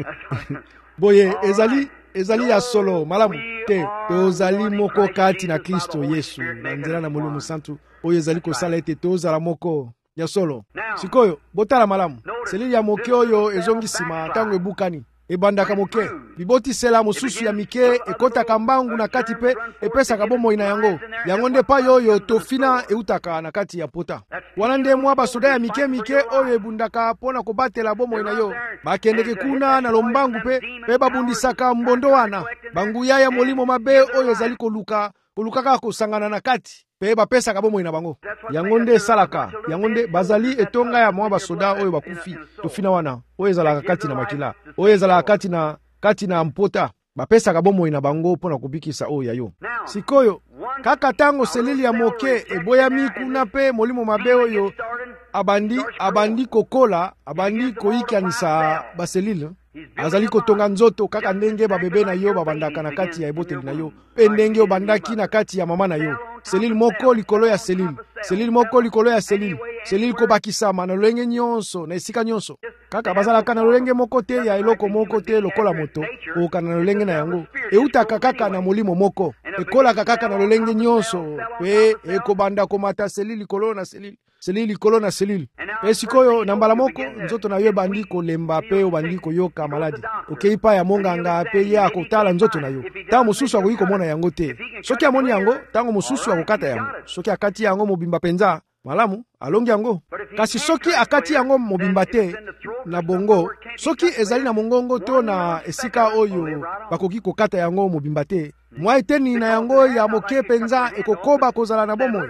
Boye ezali ezali ya solo malamu te tozali moko kati na Kristo Yesu na nzela na Molimo Santo oyo ezali kosala ete tozala moko ya solo. Sikoyo botala malamu selili ya moke oyo ezongi sima tango ebukani ebandaka moke biboti sela mosusu ya mike ekotaka mbangu na kati pe epesaka bomoi na yango yango nde pa oyo tofina eutaka na kati ya pota wana nde mwa basoda ya mike mike oyo ebundaka pona kobatela bomoi na yo bakendeke kuna na lombangu pe pe babundisaka mbondo wana banguya ya molimo mabe oyo ezali koluka kolukaka kosangana na kati pe bapesaka bomoi na bango yango nde esalaka yango nde bazali etonga ya mwa basoda oyo bakufi tofina wana oyo ezalaka kati na makila oyo ezalaka kati na kati na mpota bapesaka bomoi na bango mpona kobikisa oyo ya yo. Sikoyo kaka tango selili ya moke eboyami kuna pe molimo mabe oyo abandi abandi kokola abandi koyikanisa baselile azali kotonga nzoto kaka ndenge babebe na yo babandaka na kati ya eboteli na yo pe ndenge obandaki na kati ya mama na yo selile moko likolo ya selile selile moko likolo ya selile selile kobakisama na lolenge nyonso na esika nyonso kaka bazalaka na lolenge moko te ya eloko moko te lokola moto okana na lolenge na yango eutaka kaka na molimo moko ekolaka kaka na lolenge nyonso pe ekobanda komata selile likolo na selile selile likolo na selile pe sikoyo na mbala moko nzoto na yo bandi kolemba pe obandi koyoka maladi okei pa ya monganga pe ya kotala nzoto na yo tango mosusu akoki komona yango te soki amoni yango tango mosusu akokata yango soki akati yango mobimba penza malamu alongi yango kasi soki akati yango mobimba te na bongo soki ezali na mongongo to na esika oyo bakoki kokata yango mobimba te mwa eteni na yango ya moke penza ekokoba kozala na bomoi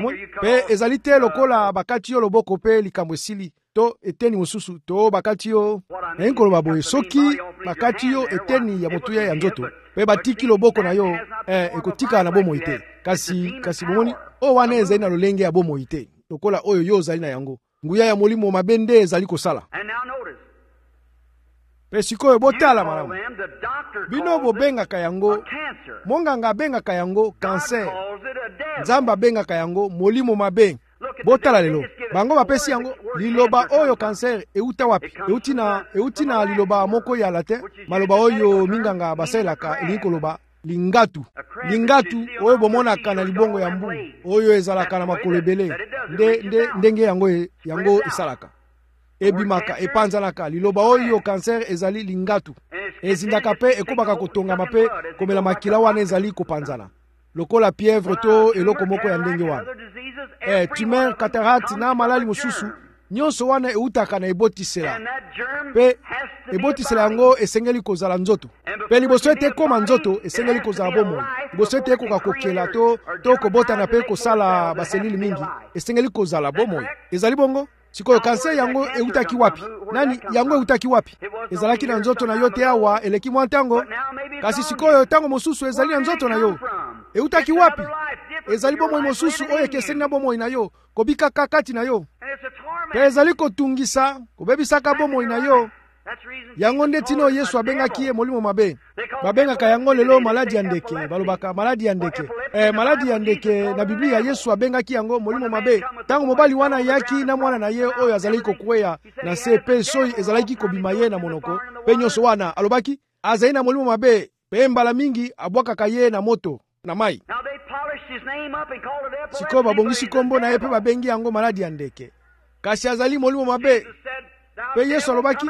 pe ezali te lokola bakati yo loboko pe likambo esili to eteni mosusu to bakati yo na nkoloba boye soki bakati yo eteni ya motuya ya nzoto pe batiki loboko na yo eh, ekotika na bomoi te kasi kasi bomoni o wana ezali na lolenge ya bomoi te lokola oyo yo ozali na yango nguya ya molimo mabende ezali kosala Pe sikoyo botala malamu. Bino bobengaka yango, monganga abengaka yango cancer. Nzambe abengaka yango molimo mabe. Botala lelo. Bango bapesi yango liloba oyo cancer euta wapi? Euti na euti na liloba moko ya latin. Maloba oyo minganga baselaka elingi loba lingatu. Lingatu oyo bomonaka na libongo ya mbu oyo ezalaka na makolo ebele. Nde nde ndenge yango yango esalaka. Ebimaka epanzanaka liloba oyo cancer ezali lingatu. Ezindaka pe ekobaka kotonga mape komela makila wana ezali kopanzana. Lokola pieuvre to eloko moko ya ndenge wana. Eh, tumeur, cataracte na malali mosusu nyonso wana eutaka na ebotisela. Pe ebotisela yango esengeli kozala nzoto. Pe liboso ete koma nzoto esengeli kozala bomoi. Liboso ete ekoka kokela to to kobota na pe kosala baselili mingi esengeli kozala bomoi. Ezali bongo? Sikoyo kanser yango eutaki wapi? Nani yango eutaki wapi? Ezalaki na nzoto na yo te awa eleki mwa ntango. Kasi sikoyo tango mosusu ezali na nzoto na yo. Eutaki wapi? Ezali bomoi mosusu oyo ekeseni na bomoi na yo. Kobika kakati na yo. Pe ezali kotungisa, kobebisaka bomoi na yo. Yango nde tino Yesu abengaki ye molimo mabe. Babengaka yango lelo maladi ya ndeke. Balobaka maladi ya ndeke. Eh, maladi ya ndeke na Biblia Yesu abengaki yango molimo mabe. Tango mobali wana yaki na mwana na ye oyo azali kokweya na se pe soyi ezalaki kobima ye na monoko. Pe nyonso wana alobaki azali na molimo mabe. Pe mbala mingi abwakaka ye na moto na mai. Siko babongisi kombo na ye pe babengi yango maladi ya ndeke. Kasi azali molimo mabe. Pe Yesu alobaki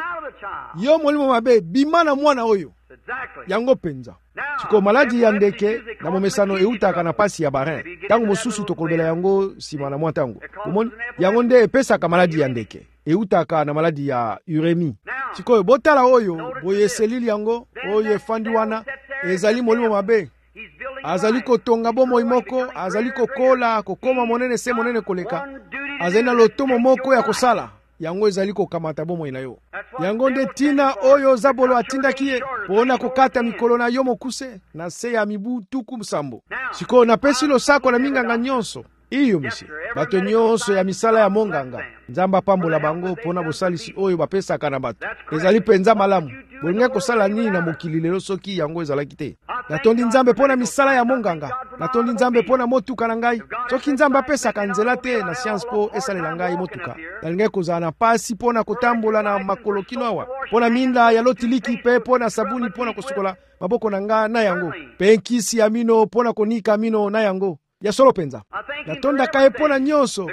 yo molimo mabe bima na mwana oyo. Yango penza. Siko maladi ya ndeke na momesano eutaka na pasi ya barin. Tango mosusu tokolobela yango sima na mwa tango. Omoni yango nde epesaka maladi ya ndeke. Eutaka na maladi ya uremi. Siko botala oyo boye selili yango oyo efandi wana ezali molimo mabe. Azali kotonga bomoi moko, azali kokola, kokoma monene se monene koleka. Azali na lotomo moko ya kosala. Yango ezali kokamata bomoi na yo. Yango nde tina oyo Zabolo atindaki ye pona kokata mikolo na yo mokuse na se ya mibu tuku msambo. Siko napesi losako na minganga nyonso. Iyo misi. Bato nyonso ya misala ya monganga. Nzamba pambola bango pona bosalisi oyo bapesaka na bato. Ezali penza malamu. Bolinga kosala nini na mokili lelo soki yango ezalaki te. Natondi Nzambe pona misala ya monganga. Natondi Nzambe pona motuka na ngai. Soki Nzambe apesaka nzela te na science po esalela ngai motuka. Nalinga kozala na pasi pona kotambola na makolo kino awa. Pona minda ya lotiliki pe pona sabuni pona kosukola maboko na nga na yango. Pe nkisi ya mino pona konika mino na yango. Ya solo penza. Natonda kae pona nyonso.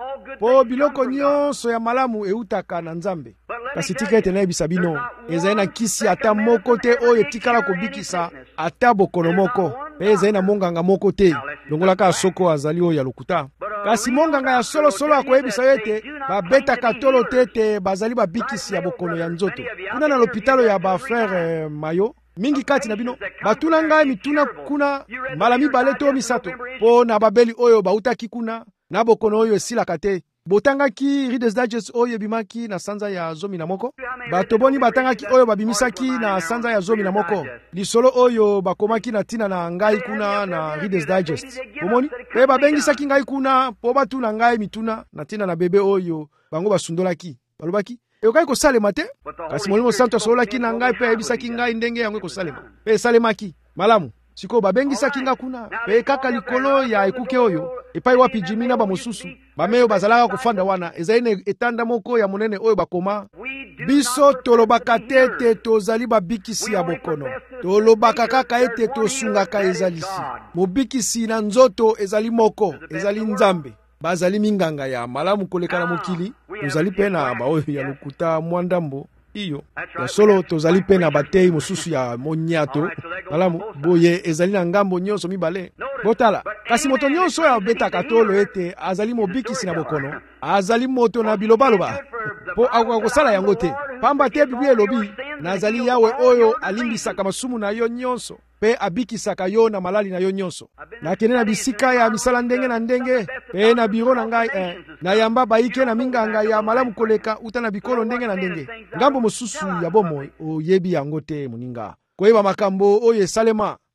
Po biloko nyonso ya malamu eutaka na Nzambe. Kasi tika ete na ebisa bino. Ezali na kisi ata moko te oyo etikala kobikisa ata bokono moko. Pe ezali na monganga moko te. Longolaka soko azali oyo ya lokuta. Kasi monganga ya solo solo akoyebisa ete babetaka tolo tete bazali babikisi ya bokono ya nzoto. Kuna na lopitalo ya ba frère eh, Mayo. Mingi kati na bino batuna ngai mituna kuna mbala mibale to misato po na babeli oyo bautaki kuna na bokono oyo esilaka te. Botangaki Reader's Digest oyo ebimaki na sanza ya zomi na moko. Bato boni batangaki oyo babimisaki na sanza ya zomi na moko. Lisolo oyo bakomaki na tina na ngai kuna na Reader's Digest. Omoni pe babengisaki ngai kuna po batuna ngai mituna na tina na bebe oyo bango basundolaki. Balobaki yokai kosalema te. Kasi molimo santo asololaki na ngai pe ebisaki ngai ndenge yango kosalema. Pe esalemaki malamu. Siko babengisaki nga kuna pe kaka likolo ya ekuke oyo epai wapi Jimmy na bamosusu bameyo bazalaka kofanda wana ezali etanda moko ya monene oyo bakoma biso tolobaka te ete tozali babikisi ya bokono. Tolobaka kaka ete tosungaka ezalisi. Mobikisi na nzoto ezali moko, ezali Nzambe. Bazali minganga ya malamu koleka na mokili. Tozali pena ba oyo ya lokuta mwandambo iyo. Ya solo tozali pena batei mosusu ya monyato. Malamu boye ezali na ngambo nyonso mibale. Botala kasi moto nyonso ya beta katolo ete azali mobikisi na bokono. Azali moto na bilobaloba. Po akokosala yango te. Pamba te Biblia elobi nazali Yawe oyo alimbisaka masumu na yo nyonso. Pe abikisaka yo na malali na yo nyonso. Na kene na bisika ya misala ndenge na ndenge. Pe na biro na ngai eh, na yamba baike na minganga ya malamu koleka uta na bikolo ndenge na ndenge. Ngambo mosusu ya bomoi oyebi yango te muninga. Koyeba makambo oyo esalema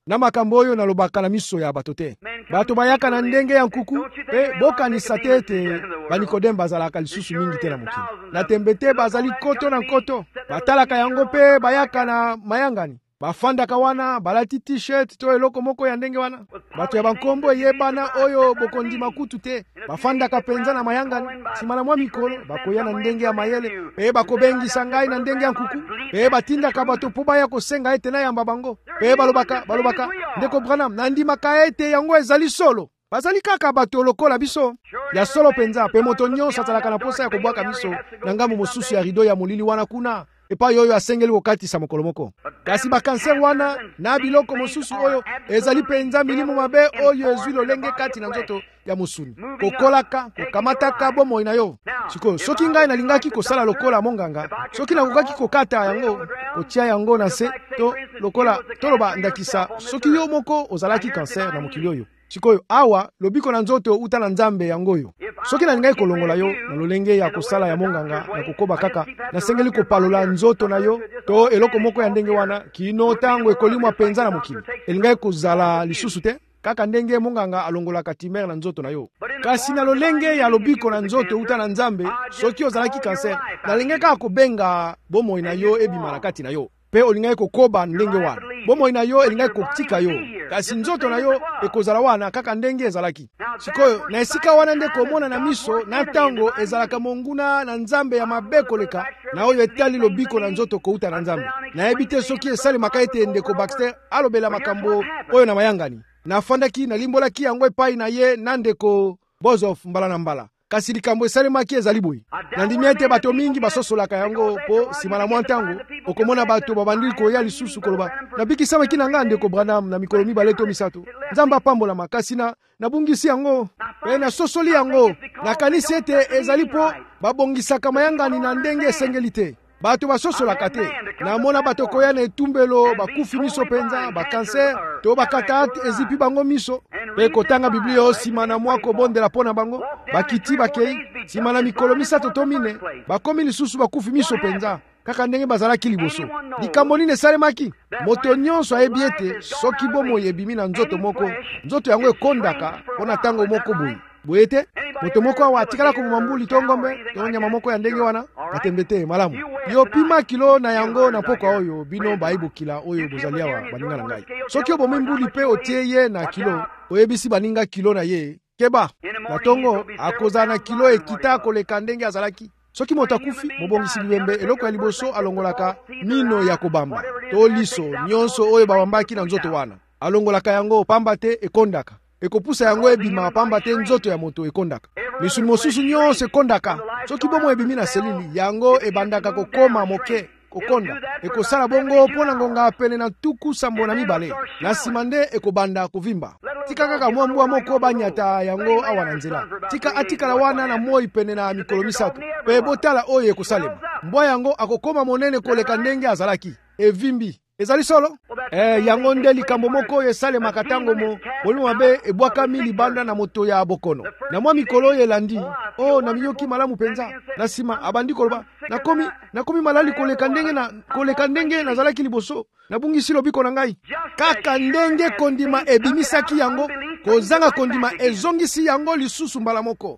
na makambo oyo nalobaka na miso ya bato te. Bato bayaka na ndenge ya nkuku mpe bokanisa te ete banikodeme bazalaka lisusu mingi te na mokili. Na tembe te bazali koto na nkoto, batalaka yango mpe bayaka na mayangani. Bafandaka wana balati t-shirt to eloko moko ya ndenge wana. Bato ya bankombo eyebana oyo bokondima kutu te. Bafandaka penza na mayangani. Sima na mwa mikolo bakoya na ndenge ya mayele pe bakobengisa ngai na ndenge ya nkuku. Pe batindaka bato po baya kosenga ete na yamba bango. Pe balobaka balobaka ndeko Branham nandimaka ete yango ezali solo. Bazali kaka bato lokola biso ya solo penza pe moto nyonso azalaka na posa ya kobwaka miso na ngambo mosusu ya rido ya molili wana kuna. Epa yoyo asengeli kokatisa mokolo moko. Kasi bakanser wana na biloko mosusu oyo ezali penza milimo mabe oyo ezwi lolenge kati na nzoto ya mosuni. Kokolaka, kokamataka bomoi na yo. Siko, soki ngai nalingaki kosala lokola monganga, soki nakokaki kokata yango, kotia yango na se, to lokola toloba ndakisa, soki yo moko ozalaki kanser na mokili oyo. Sikoyo awa lobiko na nzoto uta na nzambe yangoyo. Soki na ngai kolongola yo na lolenge ya kosala ya monganga na kokoba kaka na sengeli kopalola nzoto na yo to eloko moko ya ndenge wana kino tango ekolimwa penza na mokili. Elingai kozala lisusu te kaka ndenge monganga alongolaka timere na nzoto na yo. Kasi na lolenge ya lobiko na nzoto uta na nzambe soki ozalaki kanser na lenge kaka kobenga bomoi na yo ebima na kati na yo. Pe olingai kokoba ndenge wana. Bomoi na yo elingai kotika yo. Kasi nzoto na yo ekozala wana kaka ndenge ezalaki. Sikoyo na esika wana nde komona na miso na tango ezalaka monguna na nzambe ya mabe koleka na oyo etali lobiko na nzoto kouta na nzambe. Na ebite soki esali makaete ndeko Baxter alobela makambo oyo na mayangani. Na fandaki na limbolaki yango epai na ye na ndeko Bozof mbala na mbala. Kasi likambo esalemaki ezali boyi. Nandimi ete bato mingi basosolaka yango po sima na mwa ntango okomona bato babandili koya lisusu koloba nabikisamaki na nga ndeko Branham na mikolo mibale to misato. Nzambe apambola makasi na nabungisi yango pe na sosoli yango nakanisi ete ezali po babongisaka mayangani na ndenge esengeli te. Bato basosolaka te. Namona bato koya na etumbelo bakufi miso penza bakanser to bakatarate ezipi bango miso. Pe kotanga Biblia o sima na mwa kobondela pona bango bakiti bakei sima na mikolo misato to mine bakomi lisusu bakufi miso penza kaka ndenge bazalaki liboso. Likambo nini esalemaki? Moto nyonso ayebi ete soki bomoi ebimi na nzoto moko nzoto yango ekondaka mpona ntango moko boyi. Boye te moto moko awa atikala koboma mbuli to ngombe to nyama moko ya ndenge wana atembe te malamu. Yo pima kilo na yango na pokwa oyo bino bayibokila oyo bozali awa baninga na ngai. Soki obomi mbuli pe otie ye na kilo oyebisi baninga kilo na ye keba na tongo akozala na kilo ekita koleka ndenge azalaki. Soki moto akufi mobongisi bibembe eloko ya liboso alongolaka mino ya kobamba to liso nyonso oyo babambaki na nzoto wana alongolaka yango pamba te ekondaka. Ekopusa yango ebima pamba te nzoto ya moto ekondaka. Misuni mosusu nyonso ekondaka. Soki bomo ebimi na selili yango ebandaka kokoma moke kokonda. Ekosala bongo pona ngonga pene na tuku sambo na mibale. Na simande ekobanda kovimba. Tika kaka mwa mbwa moko banyata yango awa na nzela. Tika atikala wana na moi pene na mikolo misato. Pe botala oyo ekosalema. Mbwa yango akokoma monene koleka ndenge azalaki. Evimbi. Ezali solo? Eh, yango nde likambo moko esalemaka tango mo molimo mabe ebwakami libanda na moto ya bokono. Na mwa mikolo elandi, oh na miyoki malamu penza. Na sima abandi koloba, nakomi nakomi malali koleka ndenge na koleka ndenge nazalaki liboso. Nabungisi lobiko na ngai. Kaka ndenge kondima ebimisaki yango, kozanga kondima ezongisi yango lisusu mbala moko.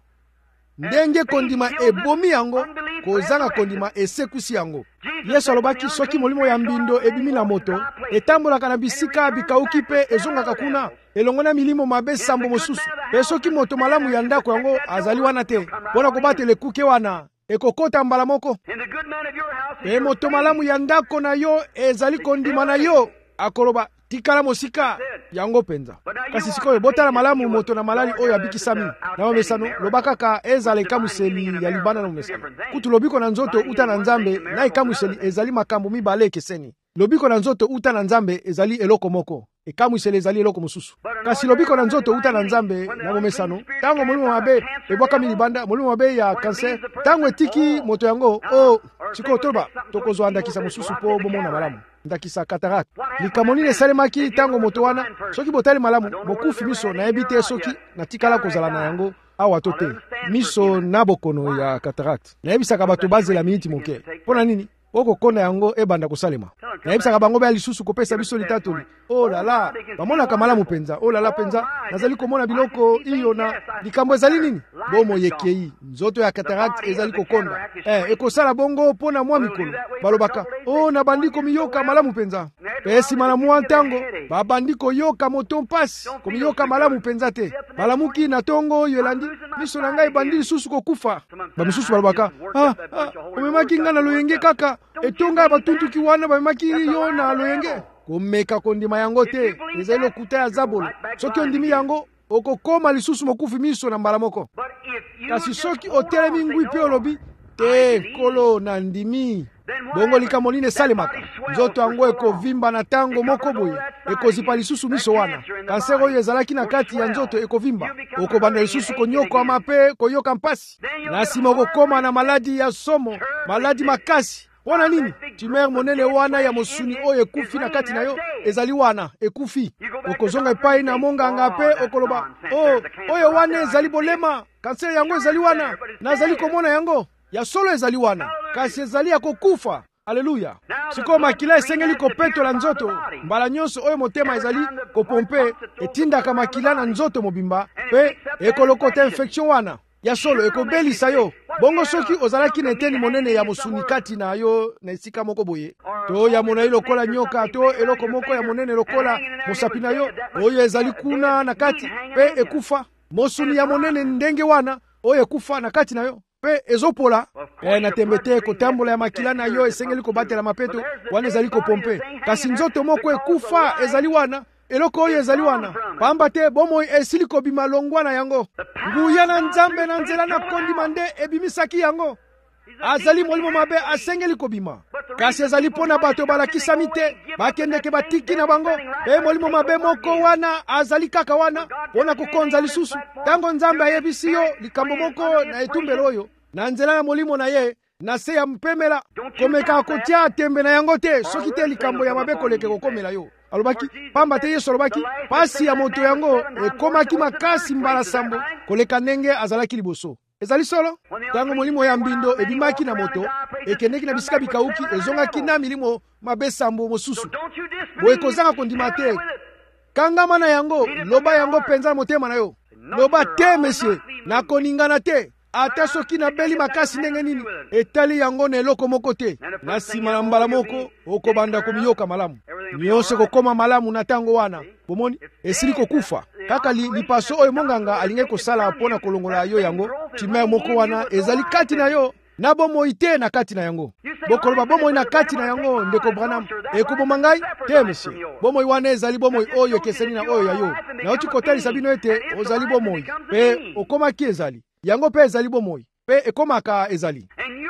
Ndenge kondima ebomi yango, kozanga kondima esekusi yango. Yesu alobaki soki molimo ya mbindo ebimi na moto, etambolaka na bisika bikauki pe ezongaka kuna, elongona milimo mabe sambo mosusu. Pe soki moto malamu ya ndako yango azali wana te, pona kobatela ekuke wana, ekokota mbala moko. Pe moto malamu ya ndako na yo ezali kondima na yo, akoloba tikala mosika yango penza. Kasi sikoyo botala malamu moto na malali oyo abikisami na omesano lobakaka ezala ekamuseli ya libana na omesano. Kutu lobiko na nzoto uta na nzambe na ekamuseli ezali makambo mibale ekeseni. Lobiko na nzoto uta na nzambe ezali eloko moko. Ekamuseli ezali eloko mosusu. Kasi lobiko na nzoto uta na nzambe na omesano tango molimo mabe ebwaka milibanda molimo mabe ya kanser tango etiki moto yango o sikoyo toba tokozwa ndakisa mosusu po bomona malamu. Ndakisa katarak. Likambo nini esalemaki tango moto wana soki botali malamu bokufi miso na ebite soki na tikala kozala na yango awa to te. Miso na bokono ya katarak. Na ebisaka bato bazela miniti moke. Pona nini? Oko konda yango ebanda kosalema. nayebisaka bango baya lisusu kopesa biso litatoli. Oh lala, bamonaka malamu penza. Oh lala penza, nazali komona biloko iyo na likambo ezali nini? Bomo yekei, nzoto ya cataracte ezali kokonda. Eh, ekosala bongo pona mwa mikolo. Balobaka, oh na bandiko miyoka malamu penza. Pesi mala mwa ntango, ba bandiko yoka moto mpasi, komiyoka malamu penza te. Balamuki na tongo yelandi, miso na ngai bandi lisusu kokufa. Ba misusu balobaka, ah, ah, omemaki nga na loyenge kaka, etonga batuntuki wana bamemaki yo na loyenge. Komeka kondima yango te, ezali lokuta ya zabolo. Soki ondimi yango, okokoma lisusu mokufi miso na mbala moko. Kasi soki otelemi ngwi pe olobi, te kolo na ndimi, bongo likambo nini esalemaka? Nzoto yango ekovimba na tango moko boye, ekozipa lisusu miso wana. Kanser oyo ezalaki na kati ya nzoto ekovimba, okobanda lisusu konyokwama pe koyoka mpasi. Na nsima okokoma na maladi ya somo, maladi makasi. Wana nini? Tumeur monene wana ya mosuni oyo ekufi na kati na yo ezali wana ekufi. Okozonga epai na monganga pe okoloba, oh oyo wana ezali bolema, kanser yango ezali wana, nazali komona yango. Ya solo ezali wana, kasi ezali ya kokufa. Aleluya. Siko makila esengeli kopetola nzoto, mbala nyonso oyo motema ezali kopompe, etindaka makila na nzoto mobimba, pe ekolokota infection wana. Ya solo ekobelisa yo. Bongo soki ozalaki na eteni monene ya mosuni kati na yo na esika moko boye, to ya mona lokola nyoka, to eloko moko ya monene lokola mosapi na yo, oyo ezali kuna na kati, pe ekufa. Mosuni ya monene ndenge wana, oyo ekufa na kati na yo, pe ezopola. E na tembe te kotambola ya makila na yo esengeli kobatela mapeto, wana ezali kopompe. Kasi nzoto moko ekufa ezali wana, eloko oyo ezali wana. Pamba te bomoi esili kobima longwa na yango. Nguya na nzambe na nzela na kondima nde ebimisaki yango. Azali molimo mabe asengeli kobima. Kasi ezali pona bato balakisami te, bakendeke batiki na bango. Pe molimo mabe moko wana azali kaka wana, pona kukonza lisusu. Tango nzambe ayebisi yo likambo moko na etumbelo oyo, na nzela na molimo na ye, na se ya mpemela, komeka kotia tembe na yango te, soki te likambo ya mabe koleke kokomela yo. Alobaki, pamba te Yesu alobaki, pasi ya moto yango ekomaki makasi mbala sambo, koleka ndenge azalaki liboso. Ezali solo, tango molimo ya mbindo ebimaki na moto, ekendeki na bisika bikauki, ezongaki na milimo mabe sambo mosusu. Boye kozanga kondima te, kangama na yango, loba yango penza motema na yo. Loba te mesye, na koningana te. Ata soki na beli makasi ndenge nini, etali yango na eloko moko te. Na sima na mbala moko, okobanda komiyoka malamu. Nyonso kokoma malamu na tango wana. Bomoni, esili kokufa. Kaka li, lipaso oyo monganga alinge kosala pona kolongola yo yango, tumeur moko wana ezali kati na yo, na bomoi te na kati na yango. Bokoloba bomoi na kati na yango ndeko Branham. Ekoboma ngai? Te monsieur. Bomoi wana ezali bomoi oyo ekeseni na oyo ya yo. Na oti kotalisa bino ete ozali bomoi. Pe okomaki ezali. Yango pe ezali bomoi, pe ekomaka ezali.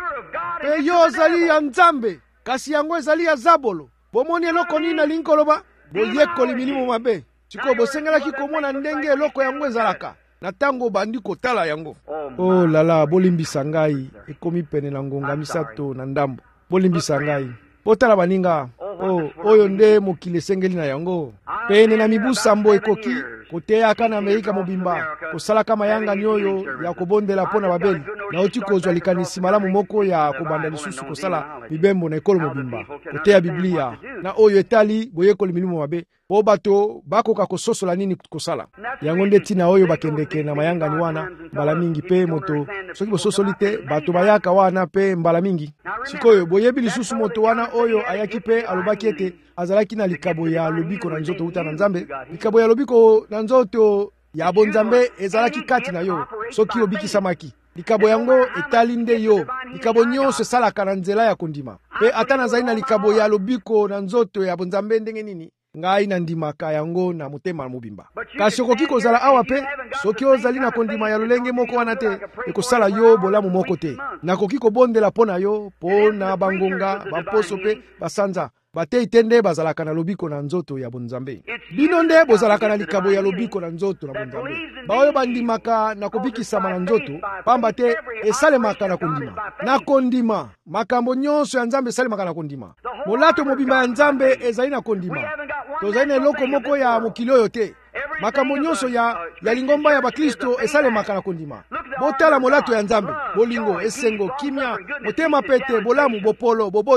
Pe yo ezali ya nzambe, kasi yango ezali ya zabolo. Bomoni eloko nini na linkoloba? Boyekoli milimo mabe. Siko bosengelaki komona ndenge eloko yango ezalaka. Na tango bandi kotala yango. Oh lala, bolimbisa ngai, ekomi pene na ngonga misato na ndambo. Bolimbisa ngai. Botala baninga, oh, oyo nde mokili esengeli na yango. Pene na mibu sambo ekoki, koteyaka na Amerika mobimba, kosalaka mayanga ni oyo ya kobondela pona babeli, na oti kozwa likanisi malamu moko ya kobanda lisusu kosala bibembo na ekolo mobimba, koteya Biblia, na oyo etali boyekoli milimo mabe, po bato bakoka kososola nini kosala. Yango nde tina oyo bakendeke na mayanga ni wana, mbala mingi pe moto, soki bososoli te, bato bayaka wana pe mbala mingi. Sikoyo, boyebi lisusu moto wana oyo ayaki pe alobaki ete, azalaki na likabo ya lobiko na nzoto uta na nzambe, likabo ya lobiko na nzoto ya bonzambe ezalaki kati na yo, soki obikisamaki. Likabo yango etali nde yo, likabo nyonso esalaka na nzela ya kondima. Pe ata nazali na likabo ya lobiko na nzoto ya bonzambe ndenge nini, ngai na ndimaka yango na motema mobimba. Kasi okoki kozala awa pe, soki ozali na kondima ya lolenge moko wana te, ekosala yo bolamu moko te. Nakoki kobondela pona yo, pona bangonga, bamposo pe, basanza. Batei tende bazalaka na lobiko na nzoto ya bonzambe. Bino nde bozalaka na likabo ya lobiko na nzoto na bonzambe. Baoyo bandimaka na kobikisama na nzoto, pamba te esalemaka na kondima. Na kondima, makambo nyonso ya nzambe esalemaka na kondima. Molato mobimba ya nzambe ezali na kondima. Tozali na eloko moko ya mokili oyo te. Makambo nyonso ya, ya lingomba ya bakristo esalemaka na kondima. Botala molato ya nzambe, bolingo, esengo, kimia, motema pete, bolamu, bopolo, boboto,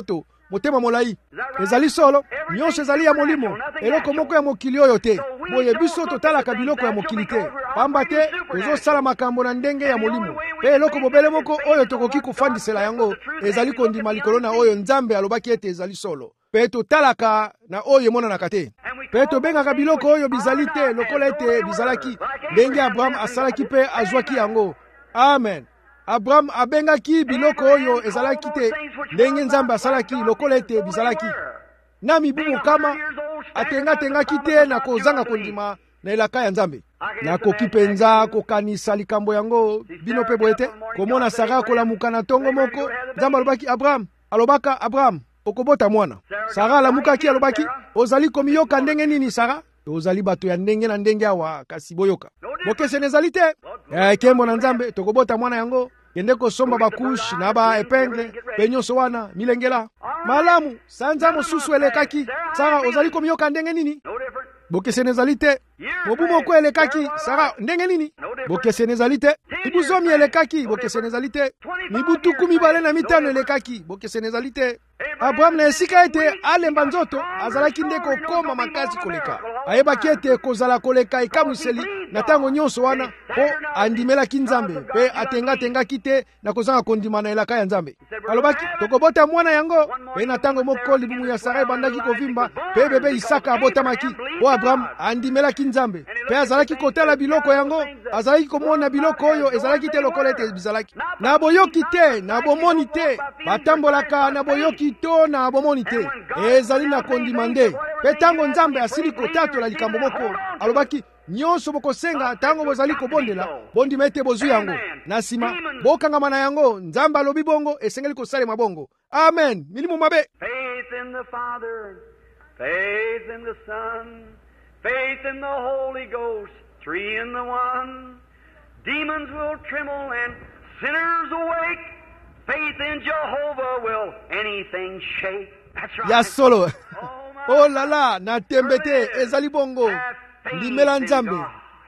motema molai. Ezali solo, nyonso ezali ya molimo, eloko moko ya mokili oyo te. Boye biso totalaka biloko ya mokili te. Pamba te tozosala makambo na ndenge ya molimo. Pe eloko bobele moko oyo tokoki kofandisela yango ezali kondima likolo na oyo Nzambe alobaki ete ezali solo. Pe totalaka na oyo emonanaka te. Pe tobengaka biloko oyo bizali te lokola ete bizalaki ndenge Abraham asalaki pe azwaki yango. Amen. Abraham abengaki biloko oyo ezalaki te ndenge Nzambe asalaki lokola ete bizalaki. Na mibu mokama atenga-tengaki te na kozanga kondima na elaka ya Nzambe. Nakoki penza kokanisa likambo yango bino pe boye te. Komona Sara kolamuka na ntongo moko, Nzambe alobaki Abraham, alobaka Abraham, okobota mwana. Sara alamukaki alobaki, ozali komiyoka ndenge nini Sara? Ozali bato ya ndenge na ndenge awa kasi boyoka. Bokese nezali te. Eh kembo na Nzambe tokobota mwana yango. Kende kosomba bakushi na ba epengle pe nyonso wana milengela. Malamu sanza mosusu elekaki. Sara ozali komiyoka ndenge nini? Bokese nezali te. Mobu moko elekaki. Sara ndenge nini? Bokese nezali te. Mibu zomi elekaki. Bokese nezali te. Mibu tuku mibale na mitano elekaki. Bokese nezali te. Abraham na esika ete alemba nzoto azalaki nde kokoma makasi koleka. Ayebaki ete kozala koleka ekamwiseli na ntango nyonso wana po andimelaki Nzambe pe atenga-tengaki te na kozanga kondima na elaka ya Nzambe. Alobaki tokobota mwana yango pe na ntango moko libumu ya Sara ebandaki kovimba pe bebe Isaka abotamaki po Abraham andimelaki Nzambe pe azalaki kotala biloko yango azalaki komona biloko oyo ezalaki te lokola ete bizalaki. Na boyoki te na bomoni te batambolaka na boyoki to na bomoni te ezali na kondima nde pe tango Nzambe asili kotatola likambo moko alobaki nyonso bokosenga tango bozali kobondela bondima ete bozwi yango na nsima bokangama na yango. Nzambe alobi bongo esengeli kosalema bongo. Amen. Milimo mabe. Faith in the Father, faith in the Son, faith in the Holy Ghost, three in the one. Demons will tremble and sinners awake. Faith in Jehovah will anything shake. That's right. Ya solo. Oh la la, na tembete ezali bongo. Ndimela Nzambe.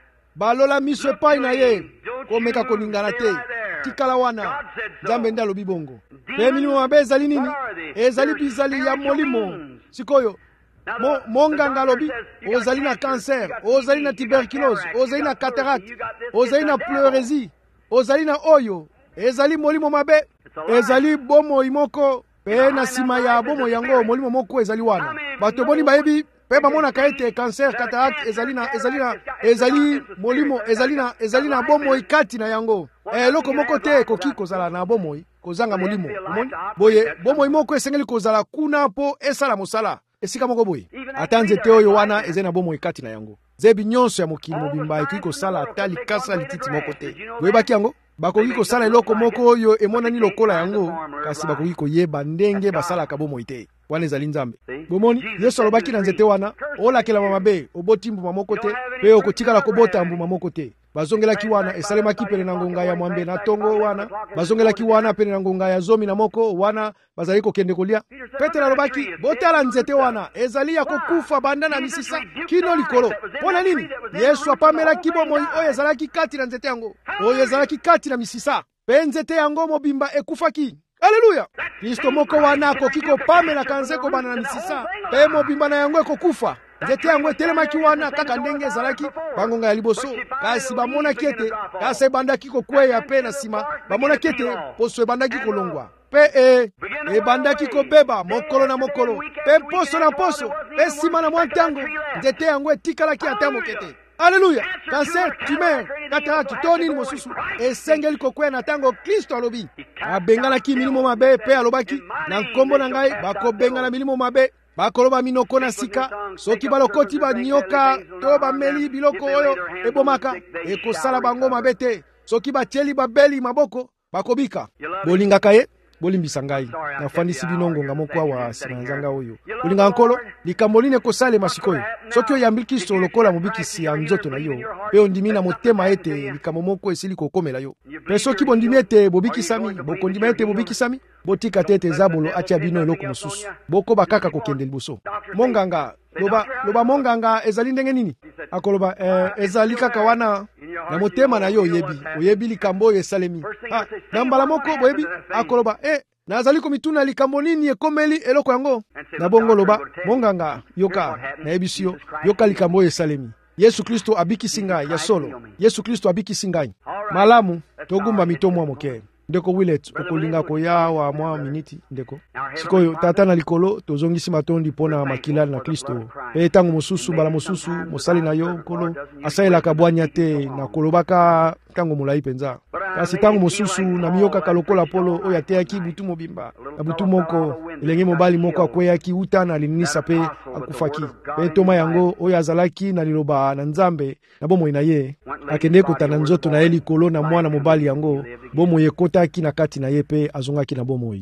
Balola miso epai na ye. Komeka koningana te. Tikala wana. Nzambe nde alobi bongo. Pe milimo mabe ezali nini? Ezali bizali ya molimo. Sikoyo. Mo, monganga alobi ozali na cancer, ozali na tuberculose, ozali na cataracte, ozali na pleurésie, ozali na oyo. Ezali molimo mabe. Ezali bomo imoko. Pe na sima ya bomo yango molimo moko ezali wana. Bato boni bayebi pe bamonaka ete cancer, cataracte ezali na ezali na ezali molimo ezali na ezali na bomo ikati na yango. Eh loko moko te koki kozala na bomo kozanga molimo. Boye bomo imoko esengeli kozala kuna po esala mosala. Esika moko boye. Ata nzete oyo wana ezali na bomo ikati na yango. Zebi nyonso ya mokili mobimba ekoki kosala ata likasa lititi moko te. Boyebaki yango? Bakoki kosala eloko moko oyo emonani lokola yango kasi bakoki koyeba ndenge basalaka bomoi te. Wana ezali Nzambe. Bomoni Yesu alobaki na nzete wana olakela mabe oboti mbuma moko te pe okotikala kobota mbuma moko te. Bazongelaki wana esalemaki pene na ngonga ya mwambe na tongo wana. Bazongelaki wana pene na ngonga ya zomi na moko wana bazali kokende kolia. Petero alobaki botala nzete wana ezali ya kokufa banda na misisa kino likolo. Pona nini? Yesu apamelaki bomoi oyo ezalaki kati na nzete yango. Oyo ezalaki kati na misisa. Pe nzete yango mobimba ekufaki. Haleluya. Kristo moko wana akoki kopamela kanzeko bana na misisa. Pe mobimba na yango ekokufa. Nzete yango etelemaki wana kaka ndenge ezalaki bangonga ya liboso. Kasi bamonaki ete kasi ebandaki kokweya pe na sima bamonaki ete poso ebandaki kolongwa. Pe e ebandaki kobeba mokolo na mokolo. Pe poso na poso pe sima na mwa ntango nzete yango etikalaki ata mokete. Haleluya. Cancer, tumeur, cataracte, to nini mosusu esengeli kokweya na ntango Kristo alobi. Abengalaki milimo mabe pe alobaki na nkombo na ngai bakobengana milimo mabe. Bakoloba minoko na sika soki balokoti banyoka to bameli biloko oyo ebomaka ekosala bango mabe te. Soki batieli babeli maboko bakobika. Bolingaka ye bolimbisa ngai nafandisi bino ngonga moko awa sima nzanga oyo bolinga nkolo likambo line kosalema sikoyo soki oyambi Kristo lokola mobikisi ya nzoto na yo pe ondimi na motema ete likambo moko esili kokomela yo pe soki bondimi ete bobikisami bokondima ete bobikisami botika te ete zabolo atia bino eloko mosusu bokoba kaka kokende liboso. Monganga loba loba monganga ezali ndenge nini? Akoloba eh, ezali kaka wana na motema na yo oyebi oyebi likambo oyo esalemi. Ah, na mbala moko boyebi akoloba eh nazali komituna likambo nini ekomeli eloko yango. Na bongo loba, monganga, yoka, na ebisio, yoka likambo oyo esalemi. Yesu Kristo abikisi ngai ya solo. Yesu Kristo abikisi ngai. Malamu, togumba mitomo moke. Ndeko Willet, okolinga koya wa mwa miniti, ndeko. Sikoyo, tata na likolo, tozongisi matondi pona makila na Kristo. Pe tango mosusu, bala mosusu, mosali na yo, kolo, asaila kabwanya te, na kolobaka tango mulai penza. Kasi tango mosusu, na miyoka kalokola polo, oya teaki butu mobimba. Na butu moko, ilenge mobali moko akweyaki uta na linisa pe akufaki. Pe toma yango, oya azalaki na liloba na nzambe, na bomo inaye. Akende kota na nzoto na eli kolo na mwana mobali yango, bomo ye kota ki na kati na ye pe azongaki na bomoi.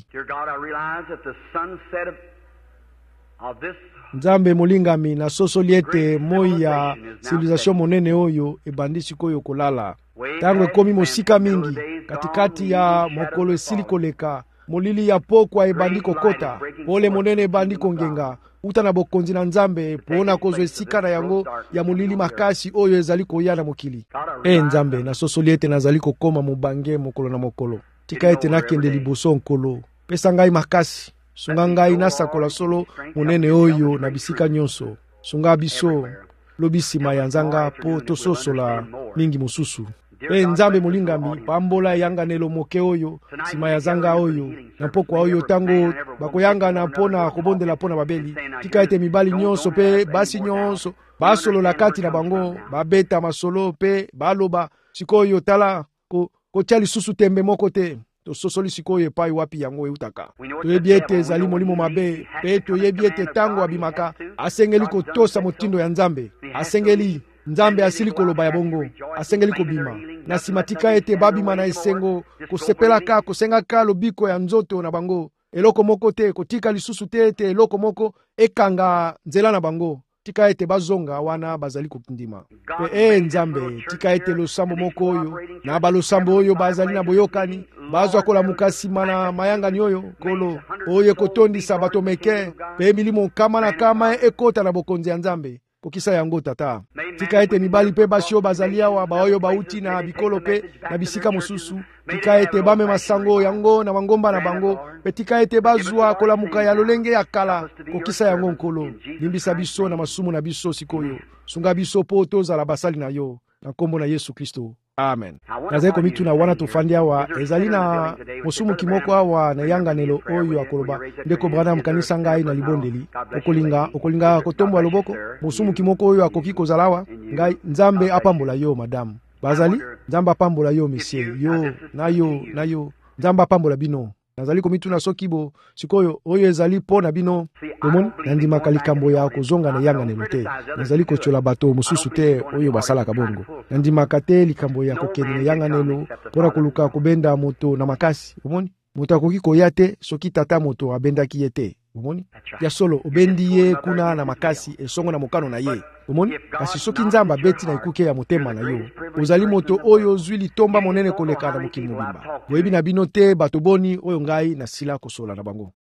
Nzambe molingami na soso liete moi ya civilisation monene oyo ebandi sikoyo kolala. Tango ekomi mosika mingi katikati ya mokolo esili koleka, molili ya pokwa ebandi kokota, pole monene ebandi kongenga, uta na bokonzi na Nzambe pona kozwa esika na yango ya molili makasi oyo ezali koya na mokili. E Nzambe na soso liete nazali kokoma mobange mokolo na mokolo. Tika ete nakende liboso nkolo. Pesa ngai makasi. Sunga ngai nasakola solo monene oyo na bisika nyonso. Sunga biso lobisima ya nzanga po tososola mingi mosusu. Pe Nzambe molingami pambola yanga nelo moke oyo sima ya zanga oyo na pokwa oyo tango bakoyanga na pona kobondela pona babeli. Tika ete mibali nyonso pe basi nyonso basolo la kati na bango babeta masolo pe baloba sikoyo tala ko kotia lisusu tembe moko te. Tososoli sikoyo epai wapi yango eutaka. Toyebi ete ezali molimo mabe, pe toyebi ete tango abimaka asengeli kotosa motindo ya Nzambe. Asengeli Nzambe asili koloba ya bongo, asengeli kobima. Na simatika ete babima na esengo, kosepelaka, kosengaka lobiko ya nzoto na bango. Eloko moko te, kotika lisusu te ete eloko moko ekanga nzela na bango. Tika ete bazonga wana bazali kokindima. Pe e Nzambe, tika ete losambo moko oyo, na balosambo oyo bazali na boyokani, bazwa kola mukasi mana mayanga ni oyo, kolo, oyo kotondi sabato meke, pe milimo kama na kama ekota na bokonzi ya Nzambe. Kokisa yango tata. Tika ete mibali pe basio bazalia wa baoyo bauti na bikolo pe na bisika mosusu. Tika ete bame masango yango na mangomba na bango. Pe tika ete bazwa kola muka ya lolenge ya kala. Kokisa yango nkolo. Limbisa biso na masumu na biso sikoyo. Sunga biso po toza la basali na yo. Na kombo na Yesu Kristo. Amen. Nazali komitu na wana tofandi awa ezali na mosumu kimoko awa na yanga nelo oyo akoloba ndeko Branham kanisa ngai na libondeli okolinga okolinga kotombo loboko mosumu kimoko oyo akoki kozalawa ngai Nzambe apambola yo madame bazali Nzambe apambola yo monsieur yo nayo nayo Nzambe apambola bino. Nazali komitu na sokibo sikoyo oyo ezali pona bino omoni nandimaka likambo ya kozonga na yanga nelo te. Nazali kochola bato mosusu te oyo basalaka bongo. Nandimaka te likambo ya kokende yanga nelo pona koluka kobenda moto na makasi. Omoni moto akoki koya te soki tata moto abendaki ye te. Omoni ya solo obendi ye kuna na makasi esongo na mokano na ye. Omoni kasi soki Nzambe abeti na ikuke ya motema na yo ozali moto oyo ozwi litomba monene koleka na mokili mobimba. Boyebi na bino te bato boni oyo ngai na sila kosola na bango.